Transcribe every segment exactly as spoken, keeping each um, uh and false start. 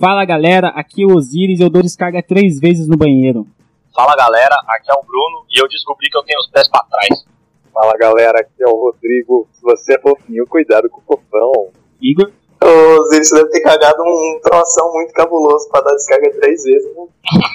Fala galera, aqui é o Osiris e eu dou descarga três vezes no banheiro. Fala galera, aqui é o Bruno e eu descobri que eu tenho os pés pra trás. Fala galera, aqui é o Rodrigo. Se você é fofinho, cuidado com o fofão. Igor? Ô Osiris, você deve ter cagado um troção muito cabuloso pra dar descarga três vezes, né?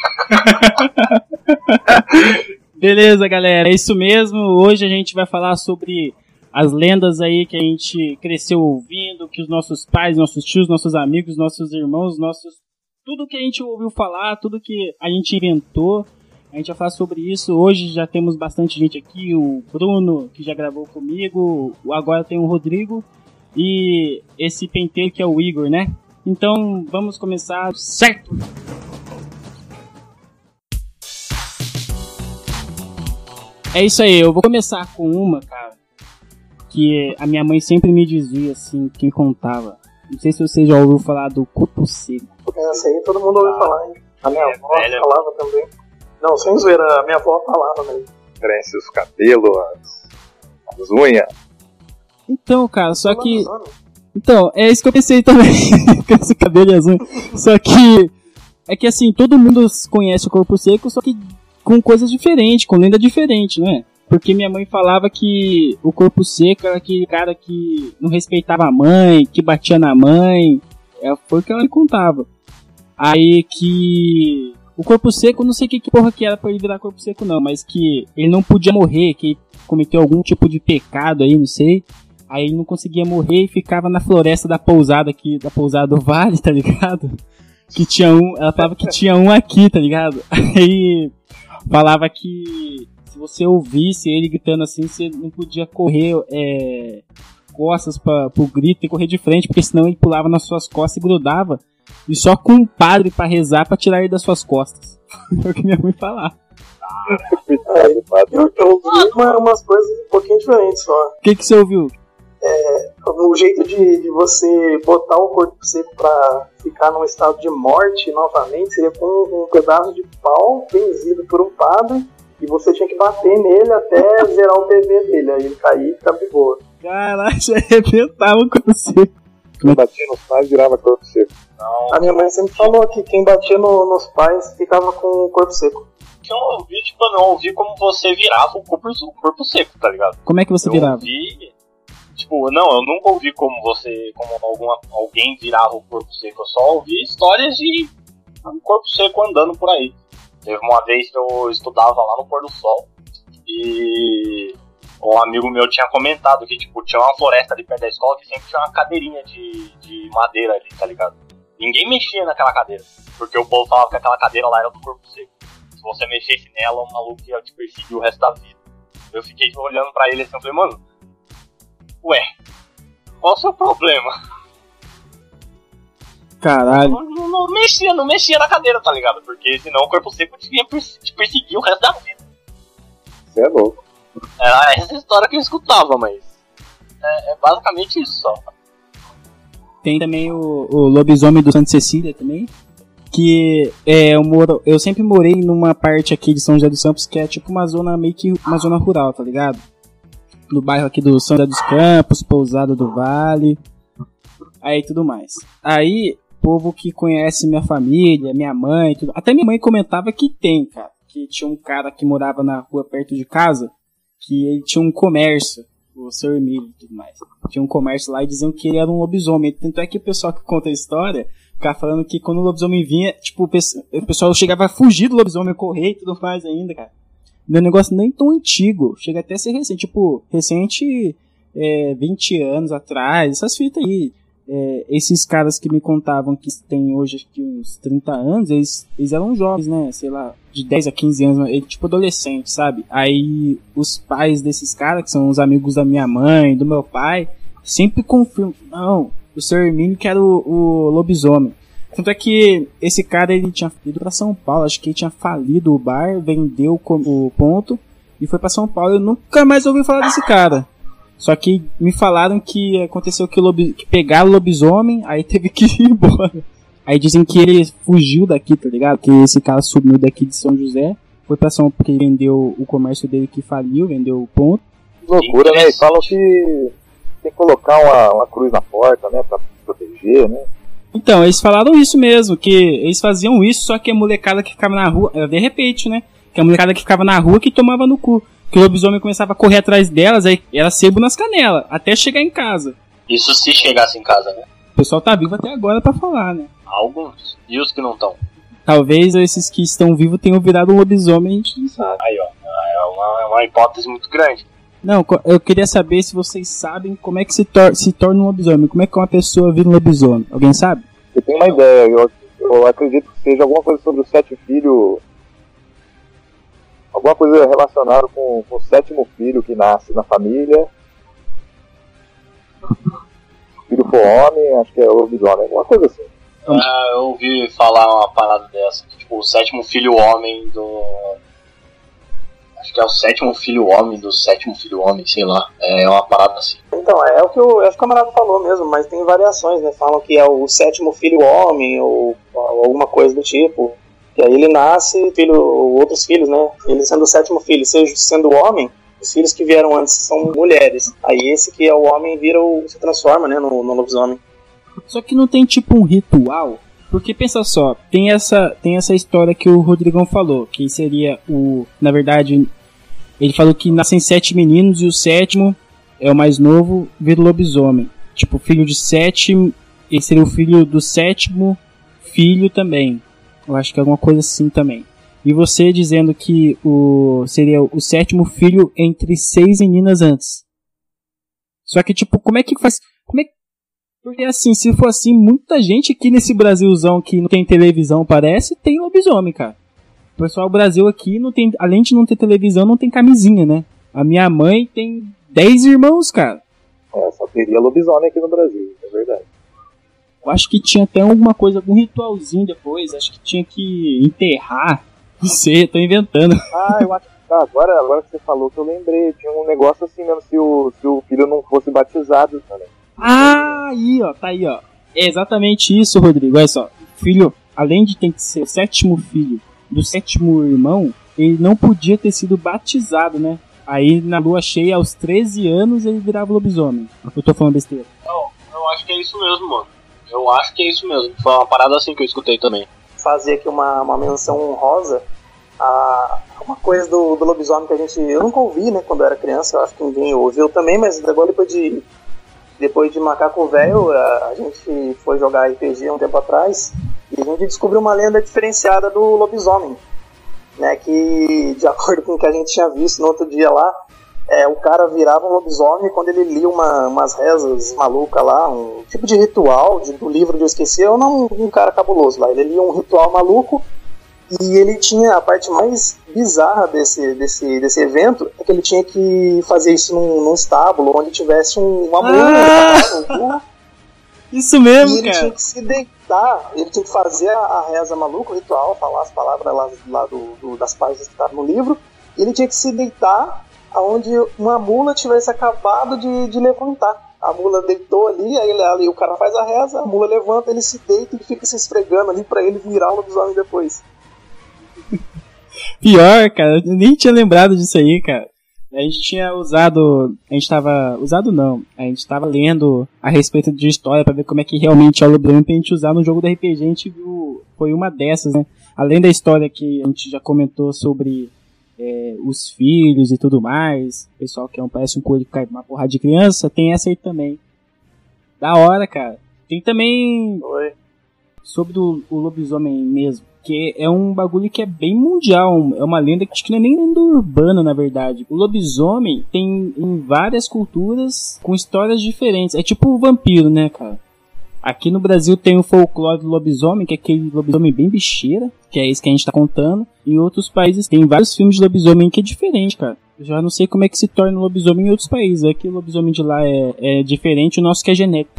Beleza galera, é isso mesmo. Hoje a gente vai falar sobre as lendas aí que a gente cresceu ouvindo, que os nossos pais, nossos tios, nossos amigos, nossos irmãos, nossos... tudo que a gente ouviu falar, tudo que a gente inventou, a gente vai falar sobre isso. Hoje já temos bastante gente aqui, o Bruno, que já gravou comigo, agora tem o Rodrigo e esse penteiro que é o Igor, né? Então vamos começar, certo? É isso aí, eu vou começar com uma, cara, que a minha mãe sempre me dizia, assim, que contava. Não sei se você já ouviu falar do corpo seco. Essa aí todo mundo ouviu falar, hein? A minha É, avó velha. falava também. Não, sem zoeira, a minha avó falava mesmo. Cresce os cabelos, as, as unhas. Então, cara, só que... Mano, Então, é isso que eu pensei também, com esse cabelo azul. Só que, é que assim, todo mundo conhece o corpo seco, só que com coisas diferentes, com lenda diferente, né? Porque minha mãe falava que o corpo seco era aquele cara que não respeitava a mãe, que batia na mãe. É, foi o que ela me contava. Aí que o corpo seco, não sei o que, que porra que era pra ele virar corpo seco não, mas que ele não podia morrer, que ele cometeu algum tipo de pecado aí, não sei. Aí ele não conseguia morrer e ficava na floresta da pousada aqui, da pousada do Vale, tá ligado? Que tinha um, ela falava que tinha um aqui, tá ligado? Aí falava que se você ouvisse ele gritando assim, você não podia correr é, costas pra, pro grito e correr de frente, porque senão ele pulava nas suas costas e grudava. E só com um padre pra rezar pra tirar ele das suas costas. Foi o que minha mãe falava. aí, eu, eu ouvi uma, umas coisas um pouquinho diferentes só. O que que você ouviu? O jeito de, de você botar o corpo seco pra ficar num estado de morte novamente seria com um, um pedaço de pau benzido por um padre e você tinha que bater nele até zerar o P V dele, aí ele cair e ficar de boa. Caralho, já arrebentava o corpo seco. Quem batia nos pais virava corpo seco. Não, A minha mãe sempre falou que quem batia no, nos pais ficava com o corpo seco. que eu ouvi, tipo, eu não ouvi como você virava o corpo, o corpo seco, tá ligado? Como é que você Eu virava? ouvi, tipo, não, eu nunca ouvi como você, como alguma, alguém virava o corpo seco, eu só ouvi histórias de um corpo seco andando por aí. Teve uma vez que eu estudava lá no pôr do sol e um amigo meu tinha comentado que, tipo, tinha uma floresta ali perto da escola que sempre tinha uma cadeirinha de, de madeira ali, tá ligado? Ninguém mexia naquela cadeira, porque o povo falava que aquela cadeira lá era do corpo seco. Se você mexesse nela, o maluco ia te perseguir o resto da vida. Eu fiquei olhando pra ele assim, eu falei, mano, ué, qual o seu problema? Caralho. Não, não, não mexia, não mexia na cadeira, tá ligado? Porque senão o corpo seco te ia perse- te perseguir o resto da vida. Você é louco. Era essa história que eu escutava, mas é, é basicamente isso só. Tem também o, o lobisomem do Santa Cecília também. Que é, eu, moro, eu sempre morei numa parte aqui de São José dos Campos que é tipo uma zona meio que uma zona rural, tá ligado? No bairro aqui do São José dos Campos, Pousada do Vale, aí tudo mais. Aí, povo que conhece minha família, minha mãe, tudo, até minha mãe comentava que tem, cara, que tinha um cara que morava na rua perto de casa, que ele tinha um comércio, o seu Emílio e tudo mais. Tinha um comércio lá e diziam que ele era um lobisomem. Tanto é que o pessoal que conta a história ficava falando que quando o lobisomem vinha, tipo, o pessoal chegava a fugir do lobisomem, correr e tudo mais ainda, cara. Não é um negócio nem tão antigo, chega até a ser recente, tipo, recente é, vinte anos atrás, essas fitas aí. É, esses caras que me contavam que tem hoje acho que uns trinta anos, eles, eles eram jovens, né, sei lá, de dez a quinze anos, tipo adolescente, sabe? Aí os pais desses caras, que são os amigos da minha mãe, do meu pai, sempre confirmam, não, o seu Hermínio que era o, o lobisomem. Tanto é que esse cara, ele tinha ido pra São Paulo, acho que ele tinha falido o bar, vendeu o ponto e foi pra São Paulo. Eu nunca mais ouvi falar desse cara. Só que me falaram que aconteceu que, lobi, que pegaram o lobisomem, aí teve que ir embora. Aí dizem que ele fugiu daqui, tá ligado? Que esse cara sumiu daqui de São José, foi pra São Paulo porque ele vendeu o comércio dele que faliu, vendeu o ponto. Loucura, né? E falam que tem que colocar uma, uma cruz na porta, né? Pra proteger, né? Então, eles falaram isso mesmo, que eles faziam isso, só que a molecada que ficava na rua, era de repente, né? Que a molecada que ficava na rua que tomava no cu. Que o lobisomem começava a correr atrás delas, aí era sebo nas canelas, até chegar em casa. Isso se chegasse em casa, né? O pessoal tá vivo até agora pra falar, né? Alguns. E os que não estão? Talvez esses que estão vivos tenham virado um lobisomem, a gente não sabe. Aí, ó. É uma, é uma hipótese muito grande. Não, eu queria saber se vocês sabem como é que se, tor- se torna um lobisomem. Como é que uma pessoa vira um lobisomem? Alguém sabe? Eu tenho uma ideia. Eu, eu acredito que seja alguma coisa sobre o sete filho. Alguma coisa relacionada com, com o sétimo filho que nasce na família. Se o filho for homem, acho que é lobisomem. Alguma coisa assim. Ah, eu ouvi falar uma parada dessa. Que, tipo, o sétimo filho homem do... Acho que é o sétimo filho homem do sétimo filho homem, sei lá. É uma parada assim. Então, é o que o, acho que o camarada falou mesmo, mas tem variações, né? Falam que é o sétimo filho homem, ou, ou alguma coisa do tipo. E aí ele nasce, filho, outros filhos, né? Ele sendo o sétimo filho, seja sendo homem, os filhos que vieram antes são mulheres. Aí esse que é o homem vira o, se transforma, né, no, no lobisomem. Só que não tem tipo um ritual. Porque pensa só, tem essa, tem essa história que o Rodrigão falou, que seria o... Na verdade, ele falou que nascem sete meninos e o sétimo é o mais novo, vira lobisomem. Tipo, filho de sete, ele seria o filho do sétimo filho também. Eu acho que é alguma coisa assim também. E você dizendo que o seria o sétimo filho entre seis meninas antes. Só que, tipo, como é que faz... Como é que... Porque assim, se for assim, muita gente aqui nesse Brasilzão que não tem televisão, parece, tem lobisomem, cara. O pessoal do Brasil aqui, não tem, além de não ter televisão, não tem camisinha, né? A minha mãe tem dez irmãos, cara. É, só teria lobisomem aqui no Brasil, é verdade. Eu acho que tinha até alguma coisa, algum ritualzinho depois, acho que tinha que enterrar. Não sei, tô inventando. Ah, eu acho que ah, agora, agora que você falou que eu lembrei, tinha um negócio assim mesmo, se o, se o filho não fosse batizado também. Ah, aí, ó, tá aí, ó. É exatamente isso, Rodrigo. Olha só. O filho, além de ter que ser o sétimo filho do sétimo irmão, ele não podia ter sido batizado, né? Aí, na lua cheia, aos treze anos, ele virava lobisomem. Eu tô falando besteira. Não, eu acho que é isso mesmo, mano. Eu acho que é isso mesmo. Foi uma parada assim que eu escutei também. Fazer aqui uma, uma menção honrosa a uma coisa do, do lobisomem que a gente... Eu nunca ouvi, né, quando eu era criança. Eu acho que ninguém ouviu também, mas agora depois de... Depois de Macaco Velho, a, a gente foi jogar R P G um tempo atrás e a gente descobriu uma lenda diferenciada do lobisomem, né, que, de acordo com o que a gente tinha visto no outro dia lá, é, o cara virava um lobisomem quando ele lia uma, umas rezas malucas lá, um tipo de ritual de, do livro de Eu Esqueci, ou não um cara cabuloso lá, ele lia um ritual maluco. E ele tinha, a parte mais bizarra desse, desse, desse evento é que ele tinha que fazer isso num, num estábulo onde tivesse um, uma mula. Ah, isso mesmo, e ele cara. tinha que se deitar, ele tinha que fazer a, a reza maluca, o ritual, falar as palavras lá, lá do, do, das páginas que estavam no livro, e ele tinha que se deitar onde uma mula tivesse acabado de, de levantar. A mula deitou ali, aí, ele, aí o cara faz a reza, a mula levanta, ele se deita e fica se esfregando ali pra ele virar o lobisomem depois. Pior, cara, eu nem tinha lembrado disso aí, cara. A gente tinha usado, a gente tava, usado não, a gente tava lendo a respeito de história pra ver como é que realmente é o lobisomem pra gente usar no jogo do R P G, a gente viu, foi uma dessas, né? Além da história que a gente já comentou sobre é, os filhos e tudo mais, o pessoal que é um, parece um coelho que cai uma porrada de criança, tem essa aí também. Da hora, cara. Tem também Oi. sobre o, o lobisomem mesmo. Que é um bagulho que é bem mundial, é uma lenda que acho que não é nem lenda urbana, na verdade. O lobisomem tem em várias culturas com histórias diferentes. É tipo o vampiro, né, cara? Aqui no Brasil tem o folclore do lobisomem, que é aquele lobisomem bem bicheira, que é esse que a gente tá contando. Em outros países tem vários filmes de lobisomem que é diferente, cara. Eu já não sei como é que se torna lobisomem em outros países. Aqui o lobisomem de lá é, é diferente, o nosso que é genérico.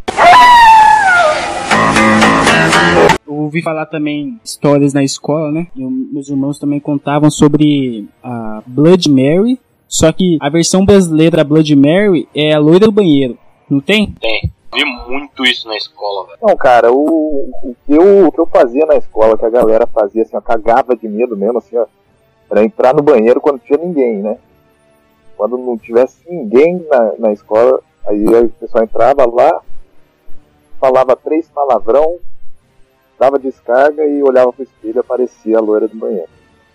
Eu ouvi falar também histórias na escola, né? E meus irmãos também contavam sobre a Blood Mary. Só que a versão brasileira da Blood Mary é a loira do banheiro. Não tem? Tem. Vi muito isso na escola, velho. Não, cara, o, o, que eu, o que eu fazia na escola, que a galera fazia assim, ó, cagava de medo mesmo, assim, ó, era entrar no banheiro quando tinha ninguém, né? Quando não tivesse ninguém na, na escola, aí o pessoal entrava lá, falava três palavrão, dava descarga e olhava pro espelho e aparecia a loira do banheiro.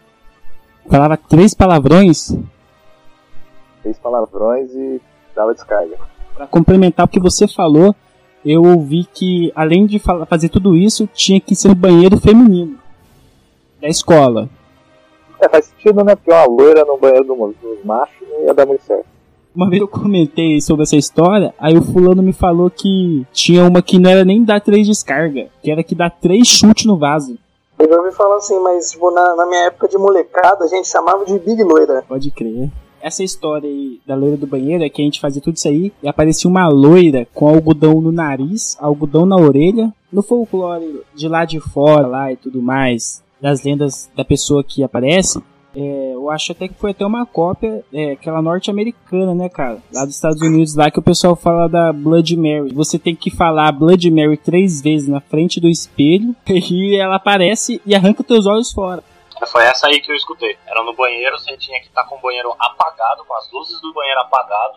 Falava três palavrões? Três palavrões e dava descarga. Pra complementar o que você falou, eu ouvi que, além de fazer tudo isso, tinha que ser no banheiro feminino da escola. É, faz sentido, né? Porque uma loira no banheiro dos machos não ia dar muito certo. Uma vez eu comentei sobre essa história, aí o fulano me falou que tinha uma que não era nem dar três descarga, que era que dar três chutes no vaso. Eu já ouvi falar assim, mas tipo, na, na minha época de molecada, a gente chamava de Big Loira. Pode crer. Essa história aí da loira do banheiro é que a gente fazia tudo isso aí e aparecia uma loira com algodão no nariz, algodão na orelha. No folclore de lá de fora lá e tudo mais, das lendas da pessoa que aparece, é, eu acho até que foi até uma cópia, é, aquela norte-americana, né, cara? Lá dos Estados Unidos, lá que o pessoal fala da Blood Mary. Você tem que falar Blood Mary três vezes na frente do espelho e ela aparece e arranca teus olhos fora. Foi essa aí que eu escutei. Era no banheiro, você tinha que estar com o banheiro apagado, com as luzes do banheiro apagado,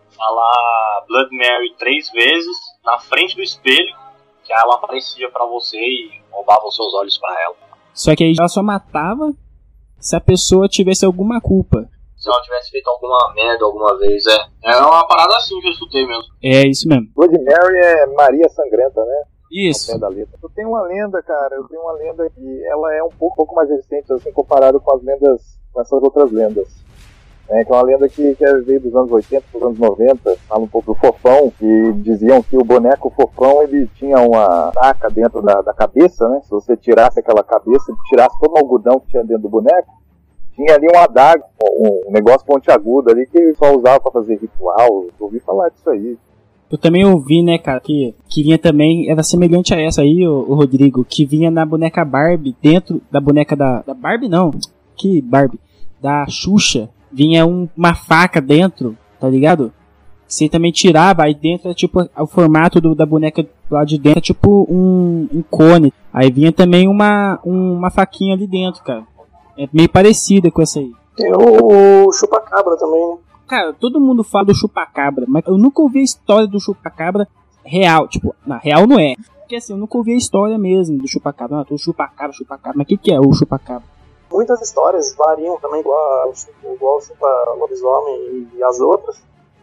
falar Blood Mary três vezes na frente do espelho, que ela aparecia pra você e roubava os seus olhos pra ela. Só que aí ela só matava se a pessoa tivesse alguma culpa. Se ela tivesse feito alguma merda alguma vez, é. É uma parada assim que eu escutei mesmo. É, isso mesmo. Blood Mary é Maria Sangrenta, né? Isso. Eu tenho uma lenda, cara, eu tenho uma lenda que ela é um pouco, um pouco mais recente, assim, comparado com as lendas, com essas outras lendas. É, que é uma lenda que, que veio dos anos oitenta, dos anos noventa, fala um pouco do Fofão, que diziam que o boneco Fofão, ele tinha uma taca dentro da, da cabeça, né? Se você tirasse aquela cabeça, tirasse todo o algodão que tinha dentro do boneco, tinha ali um adaga, um, um negócio pontiagudo ali que só usava pra fazer ritual. Eu ouvi falar disso aí. Eu também ouvi, né, cara, que, que vinha também, era semelhante a essa aí, o, o Rodrigo, que vinha na boneca Barbie, dentro da boneca da, da Barbie não, que Barbie, da Xuxa, vinha um, uma faca dentro, tá ligado? Você também tirava, aí dentro, tipo, o formato do, da boneca lá de dentro, tipo um, um cone, aí vinha também uma, um, uma faquinha ali dentro, cara, é meio parecida com essa aí. Tem o, o chupa-cabra também, né? Cara, todo mundo fala do chupacabra, mas eu nunca ouvi a história do chupacabra real. Tipo, na real não é. Porque assim, eu nunca ouvi a história mesmo do chupacabra. Não, tô chupacabra, chupacabra. Mas o que, que é o chupacabra? Muitas histórias variam também, igual, igual o chupa-lobisomem e as outras.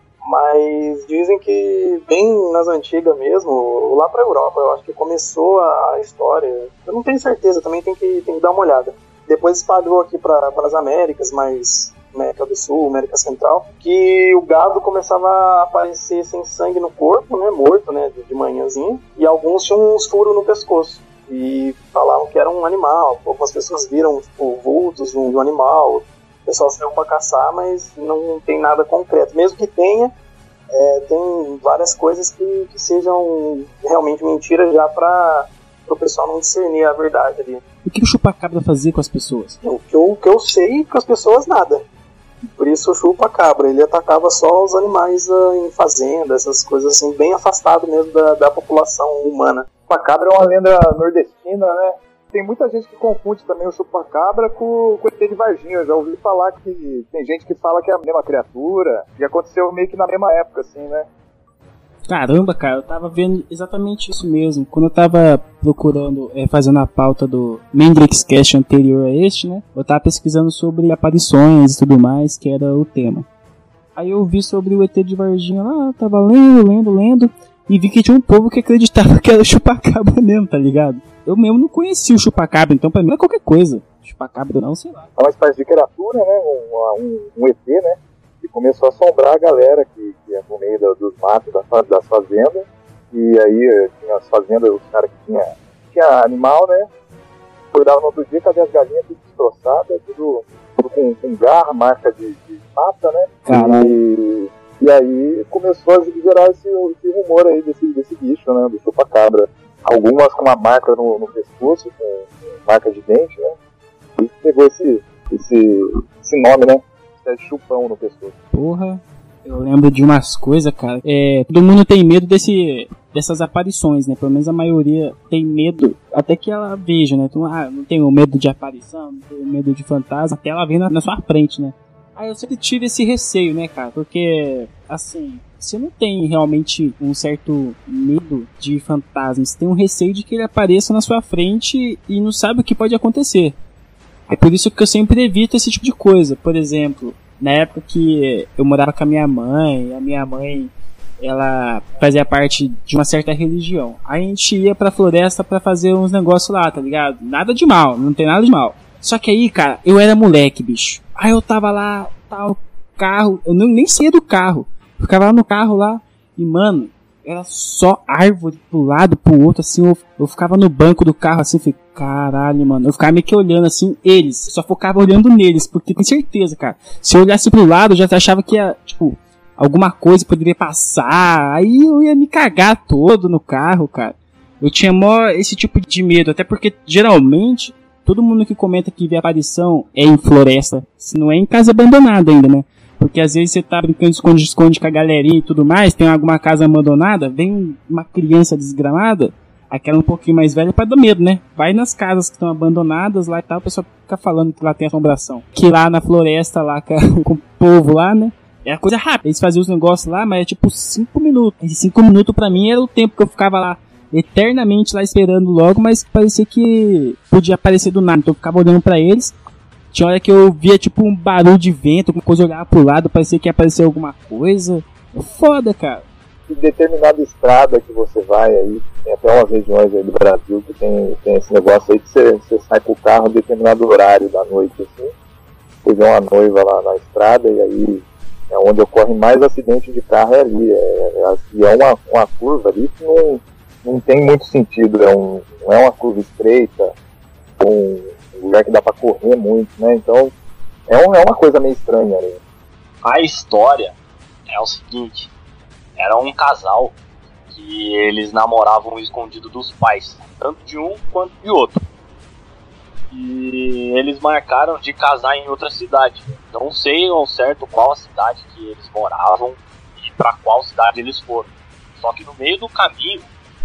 Mas dizem que, bem nas antigas mesmo, lá pra Europa, eu acho que começou a história. Eu não tenho certeza, também tem que, tem que dar uma olhada. Depois espalhou aqui para as Américas, mas... América do Sul, América Central, que o gado começava a aparecer sem sangue no corpo, né, morto, né, de, de manhãzinha, e alguns tinham uns furos no pescoço, e falavam que era um animal. Algumas pessoas viram, tipo, vultos de um animal, o pessoal saiu para caçar, mas não tem nada concreto. Mesmo que tenha, é, tem várias coisas que, que sejam realmente mentiras já para o pessoal não discernir a verdade ali. O que o chupacabra fazia com as pessoas? O que eu, o que eu sei, com as pessoas, nada. Por isso o chupa-cabra, ele atacava só os animais uh, em fazenda, essas coisas assim, bem afastado mesmo da, da população humana. O chupacabra é uma lenda nordestina, né? Tem muita gente que confunde também o chupacabra com, com o E T de Varginha. Eu já ouvi falar que tem gente que fala que é a mesma criatura, e aconteceu meio que na mesma época, assim, né? Caramba, cara, eu tava vendo exatamente isso mesmo. Quando eu tava procurando, é, fazendo a pauta do Mendrixcast anterior a este, né? Eu tava pesquisando sobre aparições e tudo mais, que era o tema. Aí eu vi sobre o E T de Varginha lá, tava lendo, lendo, lendo, e vi que tinha um povo que acreditava que era o chupacabra mesmo, tá ligado? Eu mesmo não conhecia o chupacabra, então pra mim é qualquer coisa. Chupacabra não, sei lá. É uma espécie de criatura, né? Um, um, um E T, né? E começou a assombrar a galera que, que ia no meio dos matos, das, das fazendas. E aí tinha as fazendas, os caras que tinha, tinha animal, né? Acordava no outro dia, cadê as galinhas tudo destroçadas, tudo, tudo com, com garra, marca de, de mata, né? E, e aí começou a gerar esse, esse rumor aí desse, desse bicho, né? Do chupacabra. Algumas com uma marca no, no pescoço, com, com marca de dente, né? E pegou esse, esse, esse nome, né? De chupão no pescoço. Porra, eu lembro de umas coisas, cara. É, todo mundo tem medo desse, dessas aparições, né? Pelo menos a maioria tem medo, até que ela veja, né? Então, ah, não tenho medo de aparição, não tenho medo de fantasma, até ela vir na, na sua frente, né? Aí eu sempre tive esse receio, né, cara? Porque, assim, você não tem realmente um certo medo de fantasmas, você tem um receio de que ele apareça na sua frente e não sabe o que pode acontecer. É por isso que eu sempre evito esse tipo de coisa. Por exemplo, na época que eu morava com a minha mãe, a minha mãe, ela fazia parte de uma certa religião. Aí a gente ia pra floresta pra fazer uns negócios lá, tá ligado? Nada de mal, não tem nada de mal. Só que aí, cara, eu era moleque, bicho. Aí eu tava lá, tal, carro, eu não, nem saía do carro. Eu ficava lá no carro lá, e mano, era só árvore pro lado, pro outro, assim, eu, eu ficava no banco do carro, assim, falei, caralho, mano, eu ficava meio que olhando, assim, eles, só focava olhando neles, porque tenho certeza, cara, se eu olhasse pro lado, eu já achava que ia, tipo, alguma coisa poderia passar, aí eu ia me cagar todo no carro, cara. Eu tinha mó esse tipo de medo, até porque, geralmente, todo mundo que comenta que vê aparição é em floresta, se não é em casa abandonada ainda, né? Porque às vezes você tá brincando de esconde-esconde com a galerinha e tudo mais, tem alguma casa abandonada, vem uma criança desgramada, aquela um pouquinho mais velha pra dar medo, né? Vai nas casas que estão abandonadas lá e tal, o pessoal fica falando que lá tem assombração. Que lá na floresta, lá com, com o povo lá, né? É a coisa rápida. Eles faziam os negócios lá, mas é tipo cinco minutos. Esses cinco minutos pra mim era o tempo que eu ficava lá eternamente lá esperando logo, mas parecia que podia aparecer do nada. Então eu ficava olhando pra eles. Tinha hora que eu via tipo um barulho de vento, alguma coisa, olhava pro lado, parecia que ia aparecer alguma coisa. É foda, cara. Em determinada estrada que você vai aí, tem até umas regiões aí do Brasil que tem, tem esse negócio aí que você, você sai com o carro em determinado horário da noite, assim. Você vê uma noiva lá na estrada e aí é onde ocorre mais acidente de carro é ali. É, é, é uma, uma curva ali que não, não tem muito sentido. É um, não é uma curva estreita, um lugar que dá pra correr muito, né? Então é, um, é uma coisa meio estranha ali. A história é o seguinte: era um casal que eles namoravam escondido dos pais, tanto de um quanto de outro. E eles marcaram de casar em outra cidade. Não sei ao certo qual a cidade que eles moravam e para qual cidade eles foram. Só que no meio do caminho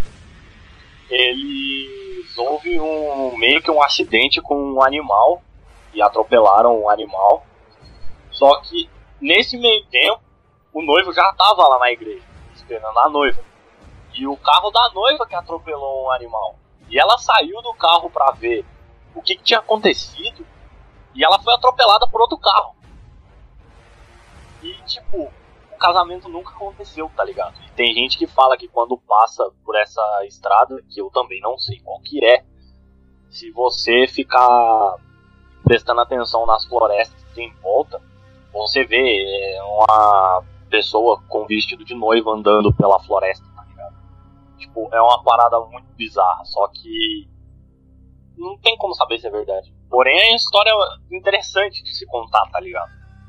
eles houve um meio que um acidente com um animal e atropelaram um animal. Só que nesse meio tempo o noivo já estava lá na igreja esperando a noiva. E o carro da noiva que atropelou um animal. E ela saiu do carro para ver o que, que tinha acontecido, e ela foi atropelada por outro carro. E tipo, o casamento nunca aconteceu, tá ligado? E tem gente que fala que quando passa por essa estrada, que eu também não sei qual que é, se você ficar prestando atenção nas florestas que tem em volta, você vê uma pessoa com vestido de noiva andando pela floresta, tá ligado? Tipo, é uma parada muito bizarra, só que não tem como saber se é verdade. Porém, é uma história interessante de se contar, tá ligado?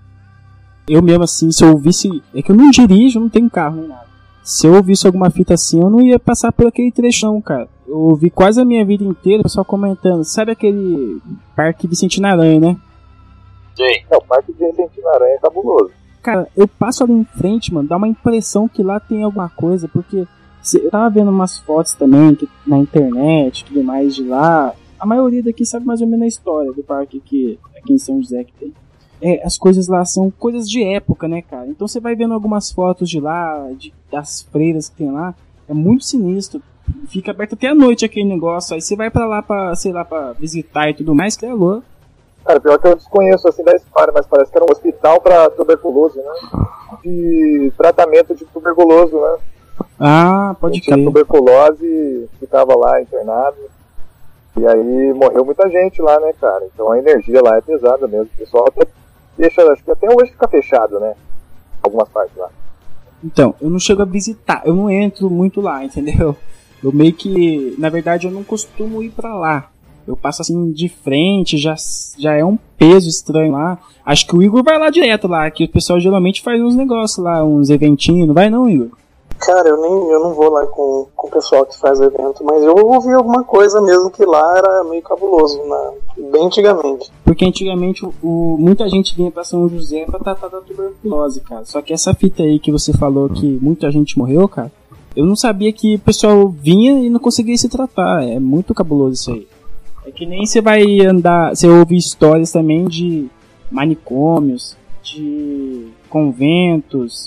Eu mesmo, assim, se eu ouvisse... É que eu não dirijo, não tenho carro nem nada. Se eu ouvisse alguma fita assim, eu não ia passar por aquele trechão, cara. Eu ouvi quase a minha vida inteira o pessoal comentando. Sabe aquele Parque Vicente Aranha, né? Sim. É, o Parque Vicente Aranha é cabuloso. Cara, eu passo ali em frente, mano, dá uma impressão que lá tem alguma coisa, porque... Eu tava vendo umas fotos também que, na internet, tudo mais de lá... A maioria daqui sabe mais ou menos a história do parque que, aqui em São José que tem. É, as coisas lá são coisas de época, né, cara? Então você vai vendo algumas fotos de lá, de, das freiras que tem lá. É muito sinistro. Fica aberto até a noite aquele negócio. Aí você vai pra lá pra, sei lá, pra visitar e tudo mais, que é louco. Cara, pior que eu desconheço assim da história, mas parece que era um hospital pra tuberculose, né? De tratamento de tuberculoso, né? Ah, pode crer. Tinha tuberculose, ficava lá internado. E aí morreu muita gente lá, né, cara? Então a energia lá é pesada mesmo. O pessoal até deixa, acho que até hoje fica fechado, né? Algumas partes lá. Então, eu não chego a visitar, eu não entro muito lá, entendeu? Eu meio que, na verdade, eu não costumo ir pra lá. Eu passo assim de frente, já, já é um peso estranho lá. Acho que o Igor vai lá direto lá, que o pessoal geralmente faz uns negócios lá, uns eventinhos, não vai não, Igor? Cara, eu, nem, eu não vou lá com, com o pessoal que faz o evento, mas eu ouvi alguma coisa mesmo que lá era meio cabuloso, na, bem antigamente. Porque antigamente o, muita gente vinha pra São José pra tratar da tuberculose, cara. Só que essa fita aí que você falou que muita gente morreu, cara, eu não sabia que o pessoal vinha e não conseguia se tratar. É muito cabuloso isso aí. É que nem você vai andar, você ouve histórias também de manicômios, de conventos,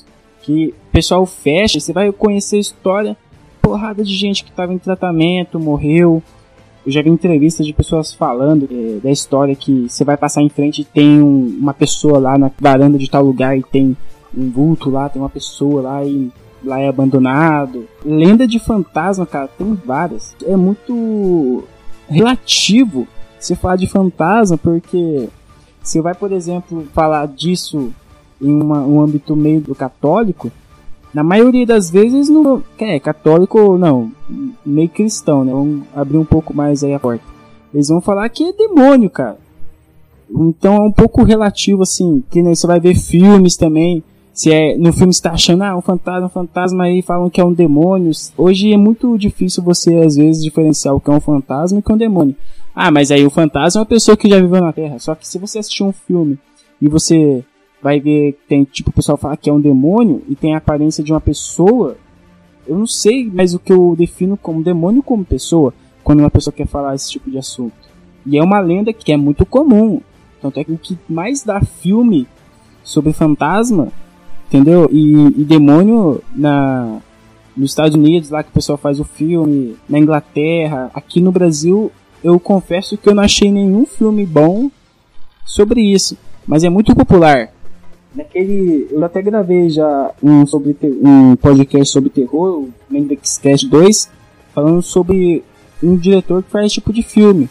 Que o pessoal fecha, você vai conhecer a história, porrada de gente que estava em tratamento, morreu. Eu já vi entrevistas de pessoas falando é, da história que você vai passar em frente e tem um, uma pessoa lá na varanda de tal lugar e tem um vulto lá, tem uma pessoa lá e lá é abandonado. Lenda de fantasma, cara, tem várias. É muito relativo você falar de fantasma, porque você vai, por exemplo, falar disso em uma, um âmbito meio do católico, na maioria das vezes não é católico, não, meio cristão, né? Vamos abrir um pouco mais aí a porta. Eles vão falar que é demônio, cara. Então é um pouco relativo, assim, que né, você vai ver filmes também. Se é, no filme você tá achando, ah, um fantasma, um fantasma, aí falam que é um demônio. Hoje é muito difícil você, às vezes, diferenciar o que é um fantasma e o que é um demônio. Ah, mas aí o fantasma é uma pessoa que já viveu na Terra. Só que se você assistir um filme e você vai ver, tem, tipo, o pessoal fala que é um demônio e tem a aparência de uma pessoa, eu não sei, mas o que eu defino como demônio como pessoa, quando uma pessoa quer falar esse tipo de assunto. E é uma lenda que é muito comum. Tanto é que o que mais dá filme sobre fantasma, entendeu? E, e demônio na, nos Estados Unidos, lá que o pessoal faz o filme, na Inglaterra, aqui no Brasil, eu confesso que eu não achei nenhum filme bom sobre isso. Mas é muito popular. Naquele, eu até gravei já um, sobre ter, um podcast sobre terror, o Mendexcast dois, falando sobre um diretor que faz esse tipo de filme.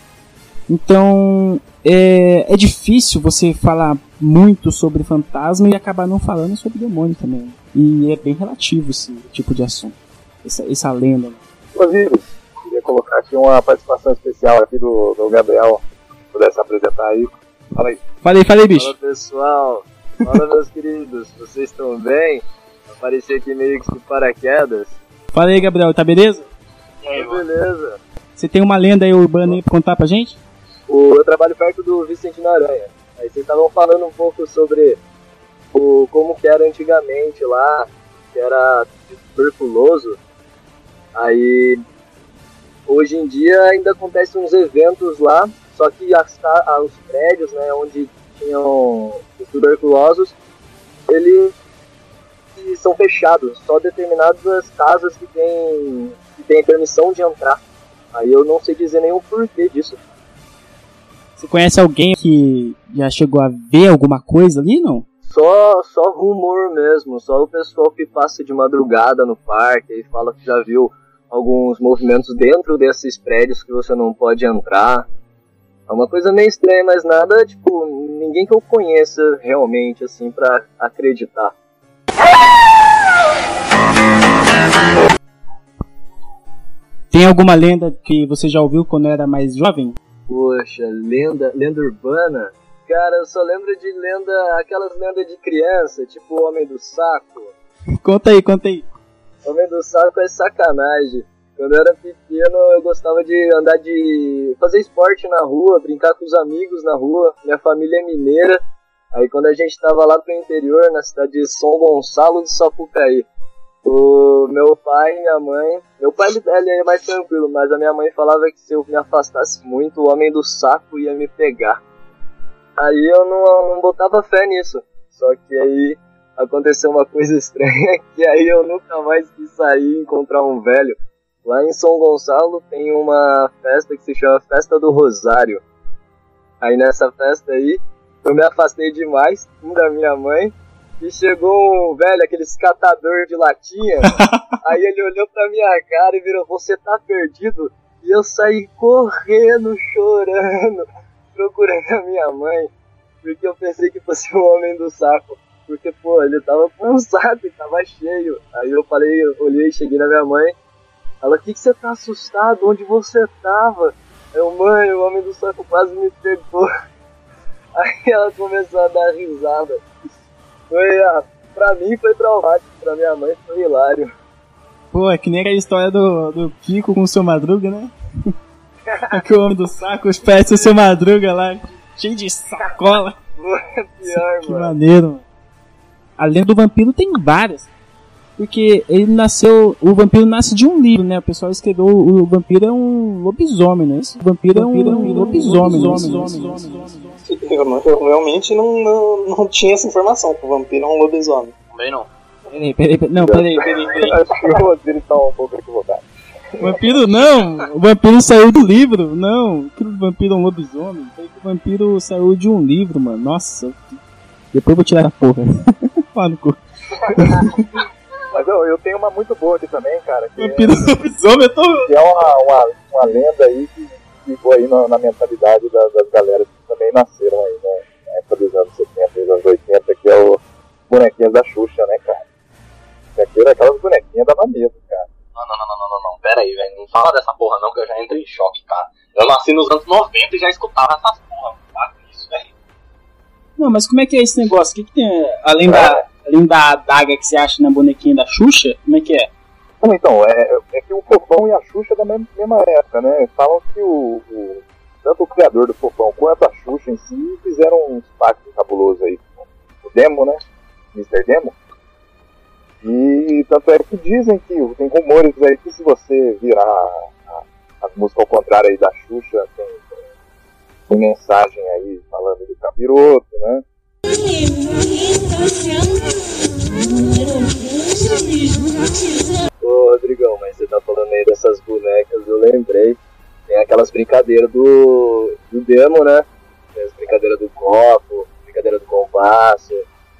Então, é, é difícil você falar muito sobre fantasma e acabar não falando sobre demônio também. E é bem relativo esse tipo de assunto, essa, essa lenda. Inclusive, queria colocar aqui uma participação especial aqui do, do Gabriel, se pudesse apresentar aí. Fala aí. Falei, falei, bicho. Fala, pessoal. Fala, meus queridos. Vocês estão bem? Apareci aqui meio que de paraquedas. Fala aí, Gabriel. Tá beleza? É, beleza. Você tem uma lenda aí urbana aí pra contar pra gente? O, eu trabalho perto do Vicente Naranha. Aí vocês estavam falando um pouco sobre o, como que era antigamente lá, que era tuberculoso. Aí, hoje em dia ainda acontecem uns eventos lá, só que as, os prédios, né, onde tinham os tuberculosos, eles são fechados, só determinadas casas que têm que tem permissão de entrar. Aí eu não sei dizer nenhum porquê disso. Você conhece alguém que já chegou a ver alguma coisa ali, não? Só, só rumor mesmo, só o pessoal que passa de madrugada no parque e fala que já viu alguns movimentos dentro desses prédios que você não pode entrar. É uma coisa meio estranha, mas nada, tipo, ninguém que eu conheça realmente, assim, pra acreditar. Tem alguma lenda que você já ouviu quando era mais jovem? Poxa, lenda, lenda urbana? Cara, eu só lembro de lenda, aquelas lendas de criança, tipo o Homem do Saco. Conta aí, conta aí. Homem do Saco é sacanagem. Quando eu era pequeno, eu gostava de andar de... fazer esporte na rua, brincar com os amigos na rua. Minha família é mineira. Aí quando a gente tava lá pro interior, na cidade de São Gonçalo do Sapucaí, o meu pai e minha mãe... Meu pai ele é mais tranquilo, mas a minha mãe falava que se eu me afastasse muito, o Homem do Saco ia me pegar. Aí eu não, não botava fé nisso. Só que aí aconteceu uma coisa estranha, que aí eu nunca mais quis sair e encontrar um velho. Lá em São Gonçalo tem uma festa que se chama Festa do Rosário. Aí nessa festa aí, eu me afastei demais da minha mãe e chegou um velho, aqueles catador de latinha. Aí ele olhou pra minha cara e virou, você tá perdido? E eu saí correndo, chorando, procurando a minha mãe, porque eu pensei que fosse o Homem do Saco. Porque, pô, ele tava com um saco e tava cheio. Aí eu falei, eu olhei, cheguei na minha mãe. Ela, o que que você tá assustado? Onde você tava? Eu, mãe, o Homem do Saco quase me pegou. Aí ela começou a dar risada. Foi, ah, pra mim foi traumático, pra minha mãe foi hilário. Pô, é que nem aquela história do, do Kiko com o Seu Madruga, né? Que o Homem do Saco espécie o Seu Madruga lá, cheio de sacola. É pior, que mano. maneiro, mano. A lenda do vampiro tem várias. Porque ele nasceu... O vampiro nasce de um livro, né? O pessoal escreveu... O vampiro é um lobisomem, né? Esse vampiro é um, é um lobisomem. Eu, não, eu realmente não, não, não tinha essa informação, que o vampiro é um lobisomem. Também não. Peraí, peraí, peraí. Não, peraí, peraí, peraí. Acho que o Osiris tá um pouco equivocado. Vampiro não! O vampiro saiu do livro! Não! Aquele vampiro é um lobisomem. O vampiro saiu de um livro, mano. Nossa. Depois eu vou tirar a porra. Fala no cu. Mas eu, eu tenho uma muito boa aqui também, cara. Que Vampiro é lobisomem, eu tô. Que é uma, uma, uma lenda aí que ficou aí na, na mentalidade das, das galeras que também nasceram aí, né? Na época dos anos setenta e dos anos oitenta, que é o bonequinhos da Xuxa, né, cara? Aquilo, aquelas bonequinhas dava medo, cara. Não, não, não, não, não, não, pera aí, velho. Não fala dessa porra não, que eu já entrei em choque, cara. Eu nasci nos anos noventa e já escutava essas porra. Para com isso, velho. Não, mas como é que é esse negócio? O que, que tem além da, além da adaga que você acha na bonequinha da Xuxa? Como é que é? Não, então, é, é que o Fofão e a Xuxa da mesma, mesma época, né? Falam que o, o tanto o criador do Fofão quanto a Xuxa em si fizeram uns pactos cabulosos aí. O Demo, né? mister Demo. E tanto é que dizem que tem rumores aí que se você virar a, a, as músicas ao contrário aí da Xuxa, tem, tem mensagem aí falando do capiroto, né? Ô Rodrigão, mas você tá falando aí dessas bonecas, eu lembrei. Tem aquelas brincadeiras do, do Demo, né? Tem as brincadeiras do copo, brincadeira do compasso.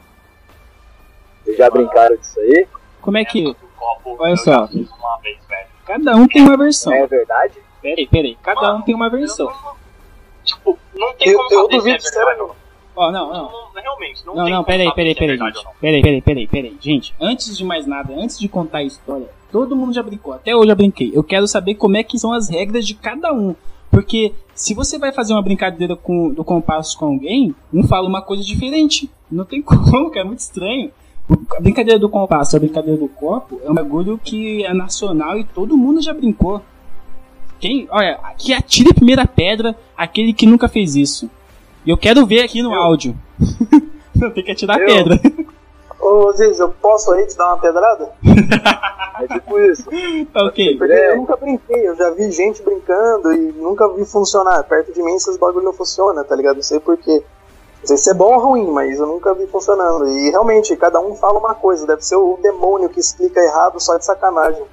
Vocês já brincaram disso aí? Como é que. Copo, Olha eu só. já fiz uma vez, velho. Cada um tem uma versão. É verdade? Peraí, peraí. Cada um tem uma versão. Tipo, não tem Eu, como eu saber duvido se é sério. verdade ou não. Ó, não, não. Não, realmente, não, Não, tem não, como peraí, saber peraí, se é peraí, verdade gente. ou não. Peraí, peraí, peraí, peraí. Gente, antes de mais nada, antes de contar a história, todo mundo já brincou. Até hoje eu brinquei. Eu quero saber como é que são as regras de cada um. Porque se você vai fazer uma brincadeira com, do compasso com alguém, um fala uma coisa diferente. Não tem como, cara, é muito estranho. A brincadeira do compasso, a brincadeira do copo é um bagulho que é nacional e todo mundo já brincou. Quem, olha, que atire a primeira pedra, aquele que nunca fez isso. E eu quero ver aqui no Eu. áudio. Não, tem que atirar Eu. pedra. Ô Ziz, eu posso aí te dar uma pedrada? É tipo isso. Tá ok. Porque eu nunca brinquei, eu já vi gente brincando e nunca vi funcionar. Perto de mim esses bagulho não funciona, tá ligado? Não sei porquê. Não sei se é bom ou ruim, mas eu nunca vi funcionando. E realmente, cada um fala uma coisa. Deve ser o demônio que explica errado só de sacanagem.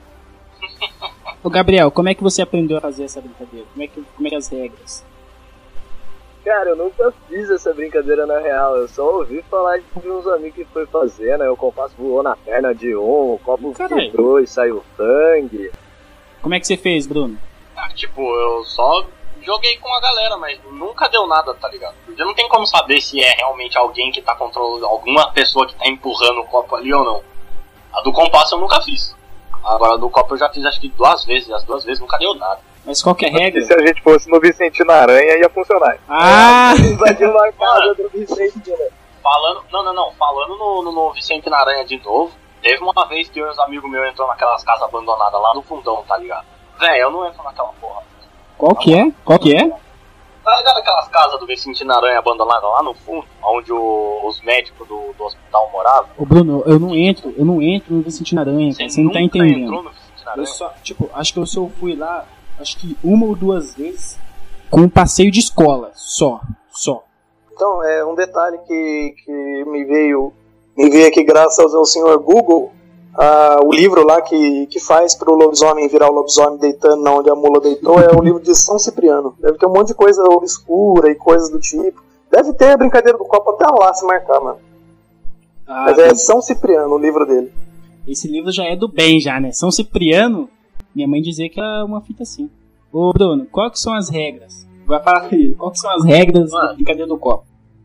Ô Gabriel, como é que você aprendeu a fazer essa brincadeira? Como é que, como é que é as regras? Cara, eu nunca fiz essa brincadeira na real. Eu só ouvi falar de uns amigos que foi fazer, né? O compasso voou na perna de um, o copo Caralho. quebrou e saiu sangue. Como é que você fez, Bruno? Ah, tipo, eu só joguei com a galera, mas nunca deu nada, tá ligado? Porque não tem como saber se é realmente alguém que tá controlando, alguma pessoa que tá empurrando o copo ali ou não. A do compasso eu nunca fiz. Agora a do copo eu já fiz acho que duas vezes, as duas vezes nunca deu nada. Mas qual que é a regra? E se a gente fosse no Vicentino Aranha, ia funcionar. Ah! Invadiu uma casa do Vicente, né? Falando, não, não, não, falando no, no, no Vicente Naranha de novo, teve uma vez que eu e os amigos meus entrou naquelas casas abandonadas lá no fundão, tá ligado? Véi, eu não entro naquela porra. Qual que é? Qual que é? Tá ligado aquelas casas do Vicente Naranha abandonadas lá no fundo, onde o- os médicos do, do hospital moravam? Ô Bruno, eu não entro, eu não entro no Vicente Aranha, cara, você não tá nunca entendendo. entrou no Vicente Naranha? Eu só, tipo, acho que eu só fui lá, acho que uma ou duas vezes, com um passeio de escola, só, só. Então, é um detalhe que, que me veio me veio aqui graças ao senhor Google, ah, o livro lá que, que faz pro lobisomem virar o lobisomem deitando na onde a mula deitou é o livro de São Cipriano. Deve ter um monte de coisa obscura e coisas do tipo. Deve ter a brincadeira do copo até lá se marcar, mano. Ah, Mas é São Cipriano o livro dele. esse livro já é do bem já, né? São Cipriano, minha mãe dizia que era uma fita assim. Ô Bruno, qual que são as regras? Vai falar aí, qual que são as regras da Mano. brincadeira do copo?